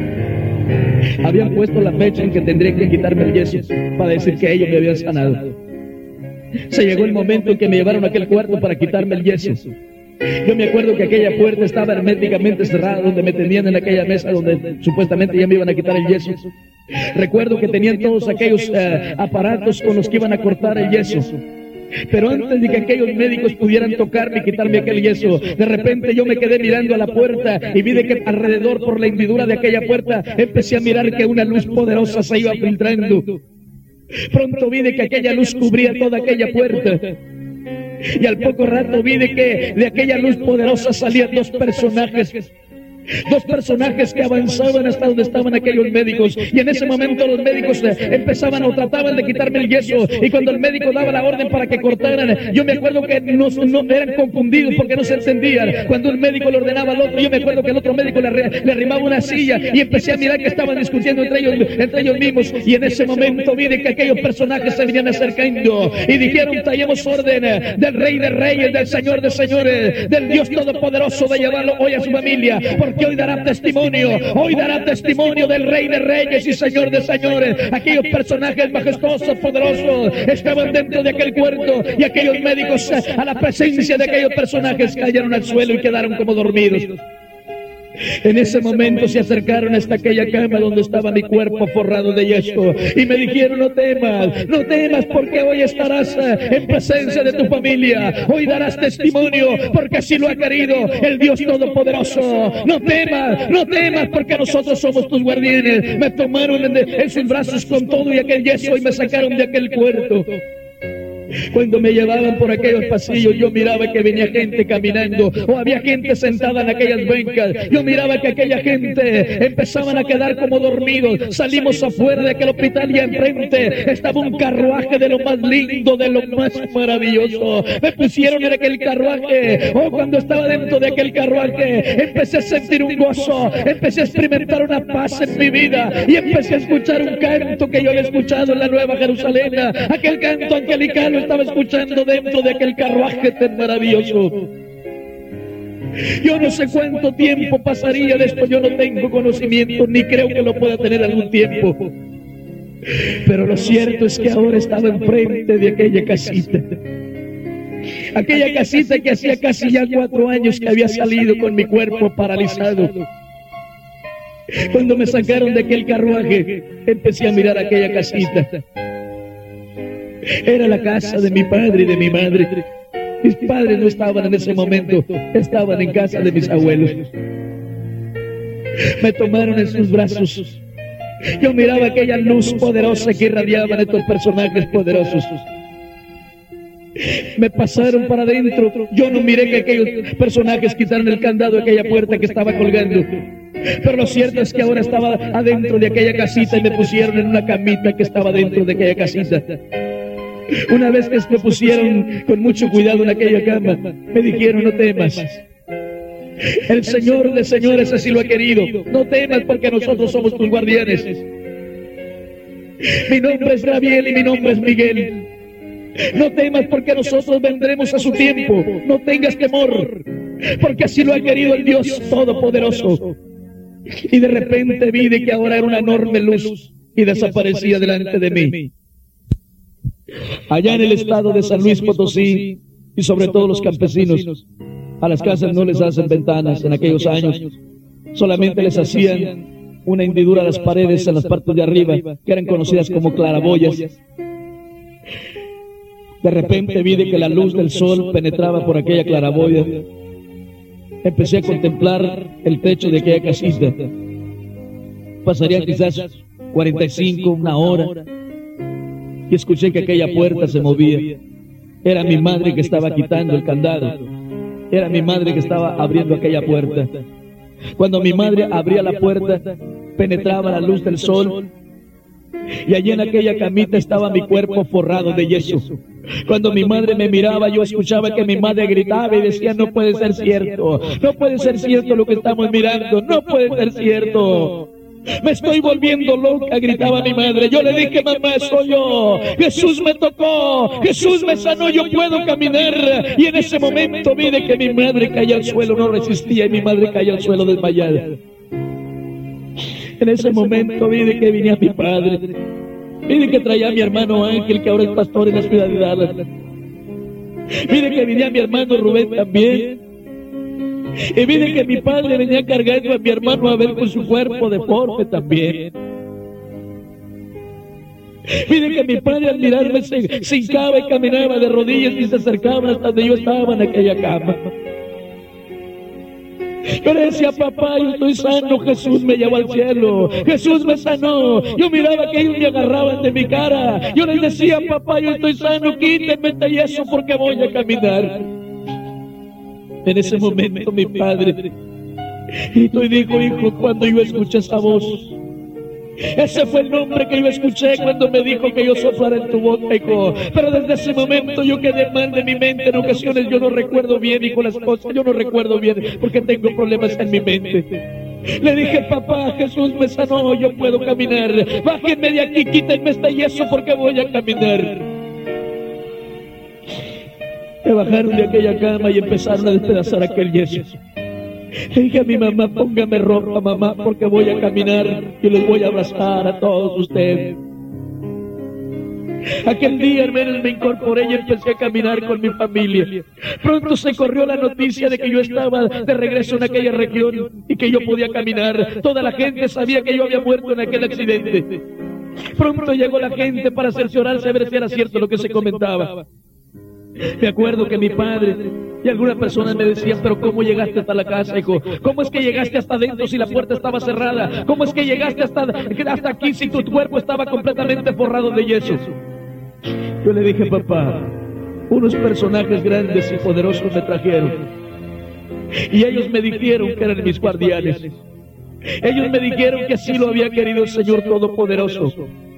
Habían puesto la fecha en que tendría que quitarme el yeso para decir que ellos me habían sanado. Se llegó el momento en que me llevaron a aquel cuarto para quitarme el yeso. Yo me acuerdo que aquella puerta estaba herméticamente cerrada, donde me tenían en aquella mesa donde supuestamente ya me iban a quitar el yeso. Recuerdo que tenían todos aquellos aparatos con los que iban a cortar el yeso. Pero antes de que aquellos médicos pudieran tocarme y quitarme aquel yeso, de repente yo me quedé mirando a la puerta y vi de que alrededor, por la hendidura de aquella puerta, empecé a mirar que una luz poderosa se iba filtrando. Pronto vi de que aquella luz cubría toda aquella puerta. Y al poco rato vi de que de aquella luz poderosa salían dos personajes que avanzaban hasta donde estaban aquellos médicos, y en ese momento los médicos empezaban o trataban de quitarme el yeso, y cuando el médico daba la orden para que cortaran, yo me acuerdo que no eran confundidos porque no se entendían. Cuando el médico le ordenaba al otro, yo me acuerdo que el otro médico le arrimaba una silla, y empecé a mirar que estaban discutiendo entre ellos mismos, y en ese momento vi de que aquellos personajes se venían acercando y dijeron: traemos orden del Rey de Reyes, del Señor de Señores, del Dios Todopoderoso, de llevarlo hoy a su familia, porque hoy dará testimonio del Rey de Reyes y Señor de Señores. Aquellos personajes majestuosos, poderosos, estaban dentro de aquel cuarto, y aquellos médicos, a la presencia de aquellos personajes, cayeron al suelo y quedaron como dormidos. En ese momento se acercaron hasta aquella cama donde estaba mi cuerpo forrado de yeso y me dijeron: no temas, porque hoy estarás en presencia de tu familia, hoy darás testimonio porque así lo ha querido el Dios Todopoderoso. No temas porque nosotros somos tus guardianes. Me tomaron en sus brazos con todo y aquel yeso y me sacaron de aquel cuarto. Cuando me llevaban por aquellos pasillos, yo miraba que venía gente caminando, o había gente sentada en aquellas bancas. Yo miraba que aquella gente empezaban a quedar como dormidos. Salimos afuera de aquel hospital y enfrente estaba un carruaje de lo más lindo, de lo más maravilloso. Me pusieron en aquel carruaje. Cuando estaba dentro de aquel carruaje, empecé a sentir un gozo, empecé a experimentar una paz en mi vida, y empecé a escuchar un canto que yo había escuchado en la Nueva Jerusalén. Aquel canto angelical estaba escuchando dentro de aquel carruaje tan maravilloso. Yo no sé cuánto tiempo pasaría después, yo no tengo conocimiento, ni creo que lo pueda tener algún tiempo. Pero lo cierto es que ahora estaba enfrente de aquella casita. Aquella casita que hacía casi ya 4 años que había salido con mi cuerpo paralizado. Cuando me sacaron de aquel carruaje, empecé a mirar aquella casita. Era la casa de mi padre y de mi madre. Mis padres no estaban en ese momento, estaban en casa de mis abuelos. Me tomaron en sus brazos. Yo miraba aquella luz poderosa que irradiaban estos personajes poderosos. Me pasaron para adentro. Yo no miré que aquellos personajes quitaron el candado de aquella puerta que estaba colgando. Pero lo cierto es que ahora estaba adentro de aquella casita y me pusieron en una camita que estaba dentro de aquella casita. Una vez que me pusieron con mucho cuidado en aquella cama, me dijeron: no temas. El Señor de señores así lo ha querido. No temas porque nosotros somos tus guardianes. Mi nombre es Gabriel y mi nombre es Miguel. No temas porque nosotros vendremos a su tiempo. No tengas temor porque así lo ha querido el Dios Todopoderoso. Y de repente vi de que ahora era una enorme luz y desaparecía delante de mí. Allá en el estado de San Luis Potosí, y sobre todo los campesinos, a las casas no les hacen ventanas en aquellos años, solamente les hacían una hendidura a las paredes en las partes de arriba, que eran conocidas como claraboyas. De repente vi de que la luz del sol penetraba por aquella claraboya. Empecé a contemplar el techo de aquella casita. Pasaría quizás 45, una hora, y escuché que aquella puerta se movía. Era mi madre que estaba quitando el candado. Era mi madre que estaba abriendo aquella puerta. Cuando mi madre abría la puerta, penetraba la luz del sol Y allí en aquella camita estaba mi cuerpo forrado de yeso. Cuando mi madre me miraba, yo escuchaba que mi madre gritaba y decía: no puede ser cierto, no puede ser cierto lo que estamos mirando, no puede ser cierto. Me estoy volviendo loca, gritaba mi madre. Yo le dije: mamá, soy yo. Jesús me tocó, Jesús me sanó, yo puedo caminar. Y en ese momento vi de que mi madre caía al suelo, no resistía, y mi madre caía al suelo desmayada. En ese momento vi de que venía mi padre. Vi de que traía a mi hermano Ángel, que ahora es pastor en la ciudad de Dallas. Vi de que venía mi hermano Rubén también. Y vi de que mi padre venía cargando a mi hermano Abel con su cuerpo deforme también. Vi de que mi padre al mirarme se hincaba y caminaba de rodillas y se acercaba hasta donde yo estaba en aquella cama. Yo le decía: papá, yo estoy sano, Jesús me llevó al cielo, Jesús me sanó. Yo miraba que ellos me agarraban de mi cara. Yo les decía: papá, yo estoy sano, quítenme este yeso porque voy a caminar. En ese momento mi padre gritó y dijo: hijo, cuando yo escuché esa voz, ese fue el nombre que yo escuché cuando me dijo que yo soplara en tu boca, hijo. Pero desde ese momento yo quedé mal de mi mente. En ocasiones yo no recuerdo bien, hijo, las cosas. Yo no recuerdo bien porque tengo problemas en mi mente. Le dije: papá, Jesús me sanó, yo puedo caminar. Bájenme de aquí, quítenme este yeso porque voy a caminar. Me bajaron de aquella cama y empezaron a despedazar aquel yeso. Le dije a mi mamá: póngame ropa, mamá, porque voy a caminar y los voy a abrazar a todos ustedes. Aquel día, hermanos, me incorporé y empecé a caminar con mi familia. Pronto se corrió la noticia de que yo estaba de regreso en aquella región y que yo podía caminar. Toda la gente sabía que yo había muerto en aquel accidente. Pronto llegó la gente para cerciorarse a ver si era cierto lo que se comentaba. Me acuerdo que mi padre y algunas personas me decían: pero ¿cómo llegaste hasta la casa, hijo? ¿Cómo es que llegaste hasta adentro si la puerta estaba cerrada? ¿Cómo es que llegaste hasta aquí si tu cuerpo estaba completamente forrado de yeso? Yo le dije: papá, unos personajes grandes y poderosos me trajeron. Y ellos me dijeron que eran mis guardianes. Ellos me dijeron que así lo había querido el Señor Todopoderoso.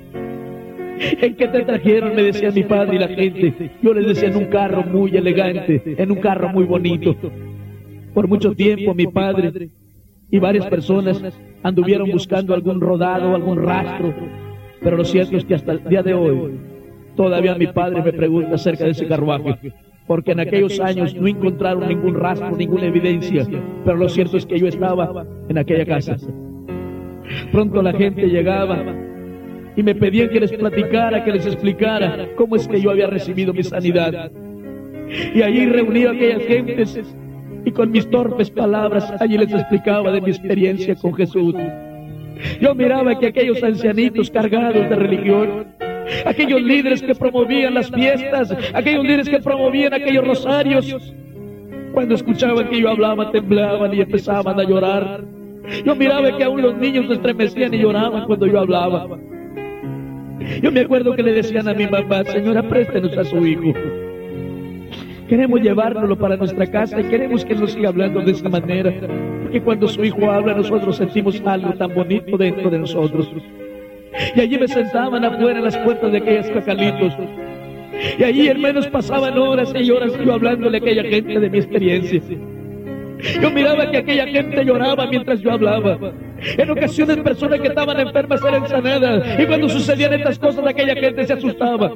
¿En qué te trajeron?, me decía mi padre y la gente. Yo les decía: en un carro muy elegante, en un carro muy bonito. Por mucho tiempo mi padre y varias personas anduvieron buscando algún rodado, algún rastro. Pero lo cierto es que hasta el día de hoy todavía mi padre me pregunta acerca de ese carruaje, porque en aquellos años no encontraron ningún rastro, ninguna evidencia. Pero lo cierto es que yo estaba en aquella casa. Pronto la gente llegaba y me pedían que les platicara, que les explicara cómo es que yo había recibido mi sanidad. Y allí reuní a aquellas gentes y con mis torpes palabras allí les explicaba de mi experiencia con Jesús. Yo miraba que aquellos ancianitos cargados de religión, aquellos líderes que promovían las fiestas, aquellos líderes que promovían aquellos rosarios, cuando escuchaban que yo hablaba temblaban y empezaban a llorar. Yo miraba que aún los niños se estremecían y lloraban cuando yo hablaba. Yo me acuerdo que le decían a mi mamá: señora, préstenos a su hijo. Queremos llevárnoslo para nuestra casa y queremos que nos siga hablando de esta manera. Porque cuando su hijo habla, nosotros sentimos algo tan bonito dentro de nosotros. Y allí me sentaban afuera en las puertas de aquellos cacalitos. Y allí, hermanos, pasaban horas y horas yo hablándole a aquella gente de mi experiencia. Yo miraba que aquella gente lloraba mientras yo hablaba. En ocasiones personas que estaban enfermas eran sanadas. Y cuando sucedían estas cosas, aquella gente se asustaba.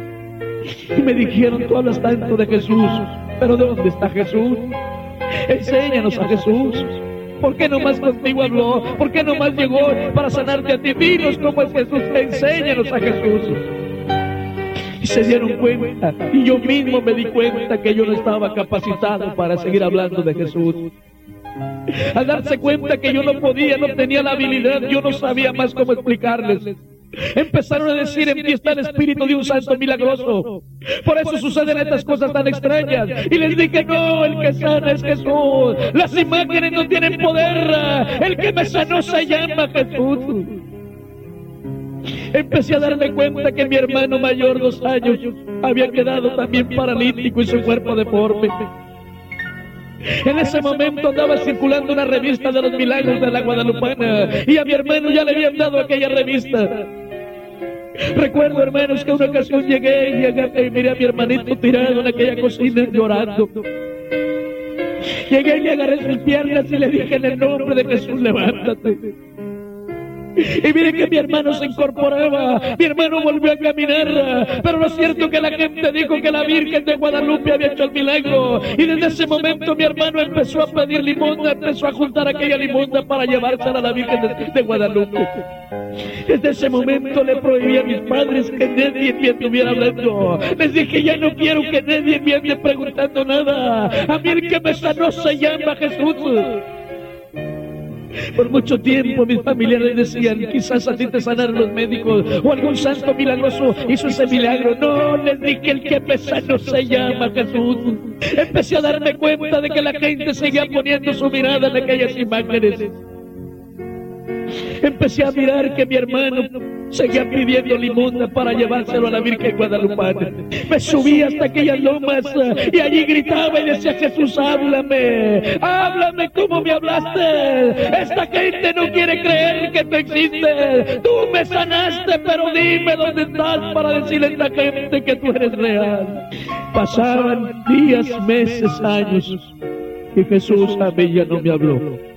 Y me dijeron: tú hablas tanto de Jesús, pero ¿de dónde está Jesús? Enséñanos a Jesús. ¿Por qué nomás contigo habló? ¿Por qué nomás llegó para sanarte a ti? Dinos cómo es Jesús, enséñanos a Jesús. Y se dieron cuenta, y yo mismo me di cuenta que yo no estaba capacitado para seguir hablando de Jesús. Al darse cuenta que yo no podía, no tenía la habilidad, yo no sabía más cómo explicarles. Empezaron a decir: en ti está el espíritu de un santo milagroso. Por eso suceden estas cosas tan extrañas. Y les dije: no, el que sana es Jesús. Las imágenes no tienen poder. El que me sanó se llama Jesús. Empecé a darme cuenta que mi hermano mayor, 2 años, había quedado también paralítico y su cuerpo deforme. En ese momento andaba circulando una revista de los milagros de la Guadalupana y a mi hermano ya le habían dado aquella revista. Recuerdo, hermanos, que una ocasión llegué y miré a mi hermanito tirado en aquella cocina llorando. Llegué y agarré sus piernas y le dije: en el nombre de Jesús, levántate. Y miren que mi hermano se incorporaba, mi hermano volvió a caminar, pero lo cierto que la gente dijo que la Virgen de Guadalupe había hecho el milagro, y desde ese momento mi hermano empezó a pedir limosna, empezó a juntar aquella limosna para llevársela a la Virgen de Guadalupe. Desde ese momento le prohibí a mis padres que nadie me estuviera hablando. Les dije: ya no quiero que nadie me ande preguntando nada. A mí el que me sanó se llama Jesús. Por mucho tiempo mis familiares decían: quizás a ti te sanaron los médicos, o algún santo milagroso hizo ese milagro. No, les dije: el que me sanó se llama Jesús. Empecé a darme cuenta de que la gente seguía poniendo su mirada en aquellas imágenes. Empecé a mirar que mi hermano seguía pidiendo limosna para llevárselo a la Virgen Guadalupana. Me subí hasta aquellas lomas y allí gritaba y decía: Jesús, háblame, háblame como me hablaste. Esta gente no quiere creer que tú existes. Tú me sanaste, pero dime dónde estás para decirle a esta gente que tú eres real. Pasaban días, meses, años y Jesús a mí ya no me habló.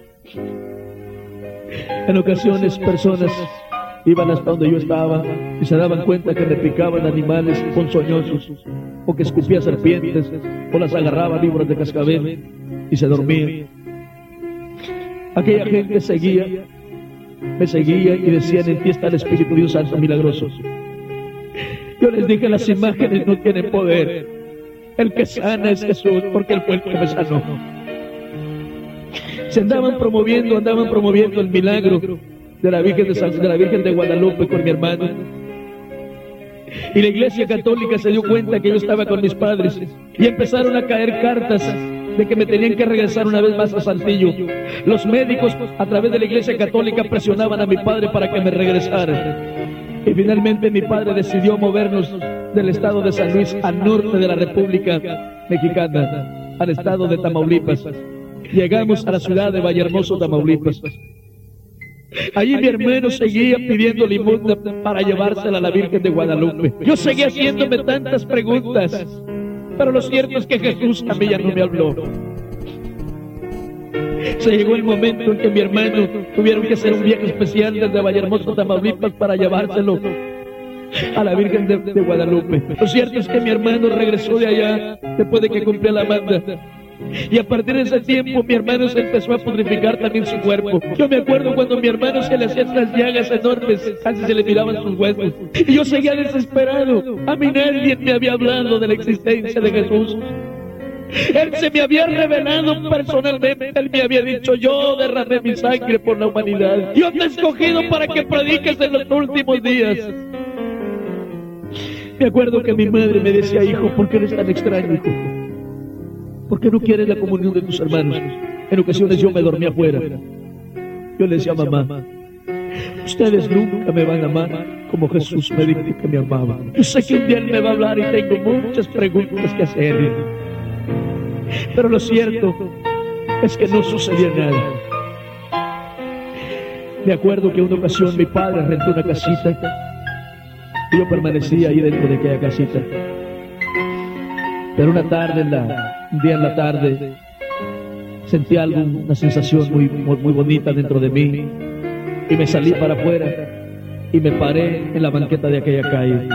En ocasiones personas iban hasta donde yo estaba y se daban cuenta que me picaban animales ponzoñosos, o que escupía serpientes, o las agarraba víboras de cascabel y se dormían. Aquella gente me seguía y decían: en ti está el Espíritu Dios Santo milagroso. Yo les dije: las imágenes no tienen poder. El que sana es Jesús, porque Él fue el que me sanó. Se andaban promoviendo el milagro de la Virgen de Guadalupe con mi hermano. Y la Iglesia Católica se dio cuenta que yo estaba con mis padres y empezaron a caer cartas de que me tenían que regresar una vez más a Saltillo. Los médicos, a través de la Iglesia Católica, presionaban a mi padre para que me regresara. Y finalmente mi padre decidió movernos del estado de San Luis al norte de la República Mexicana, al estado de Tamaulipas. Llegamos a la ciudad de Vallehermoso, Tamaulipas. Allí mi hermano seguía pidiendo limosna para llevársela a la Virgen de Guadalupe. Yo seguía haciéndome tantas preguntas, pero lo cierto es que Jesús a mí ya no me habló. Se llegó el momento en que mi hermano tuvieron que hacer un viaje especial desde Vallehermoso, Tamaulipas, para llevárselo a la Virgen de Guadalupe. Lo cierto es que mi hermano regresó de allá después de que cumplió la manda. Y a partir de ese tiempo mi hermano se empezó a pudrificar también su cuerpo. Yo me acuerdo cuando mi hermano se le hacían unas llagas enormes, casi se le miraban sus huesos. Y yo seguía desesperado. A mí nadie me había hablado de la existencia de Jesús. Él se me había revelado personalmente. Él me había dicho: yo derramé mi sangre por la humanidad. Yo te he escogido para que prediques en los últimos días. Me acuerdo que mi madre me decía: hijo, ¿por qué eres tan extraño, hijo? ¿Por qué no quieres la comunión de tus hermanos? En ocasiones yo me dormía afuera. Yo le decía a mamá: ustedes nunca me van a amar como Jesús me dijo que me amaba. Yo sé que un día Él me va a hablar y tengo muchas preguntas que hacerle. Pero lo cierto es que no sucedía nada. Me acuerdo que en una ocasión mi padre rentó una casita y yo permanecía ahí dentro de aquella casita. Pero un día en la tarde, sentí una sensación muy bonita dentro de mí, y me salí para afuera y me paré en la banqueta de aquella calle.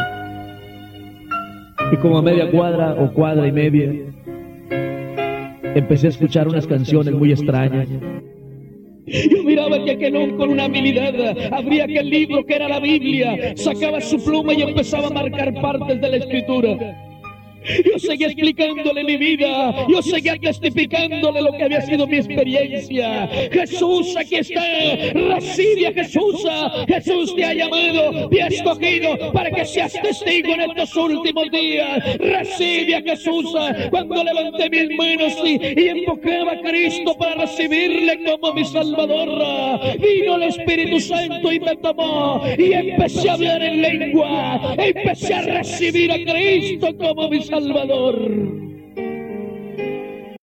Y como a media cuadra o cuadra y media, empecé a escuchar unas canciones muy extrañas. Yo miraba que aquel hombre con una habilidad abría aquel libro que era la Biblia, sacaba su pluma y empezaba a marcar partes de la Escritura. Yo seguía explicándole mi vida, yo seguía testificándole lo que había sido mi experiencia. Jesús, aquí está, recibe a Jesús. Jesús te ha llamado, te ha escogido para que seas testigo en estos últimos días. Recibe a Jesús. Cuando levanté mis manos y invocaba a Cristo para recibirle como mi Salvador, vino el Espíritu Santo y me tomó y empecé a hablar en lengua, empecé a recibir a Cristo como mi Salvador.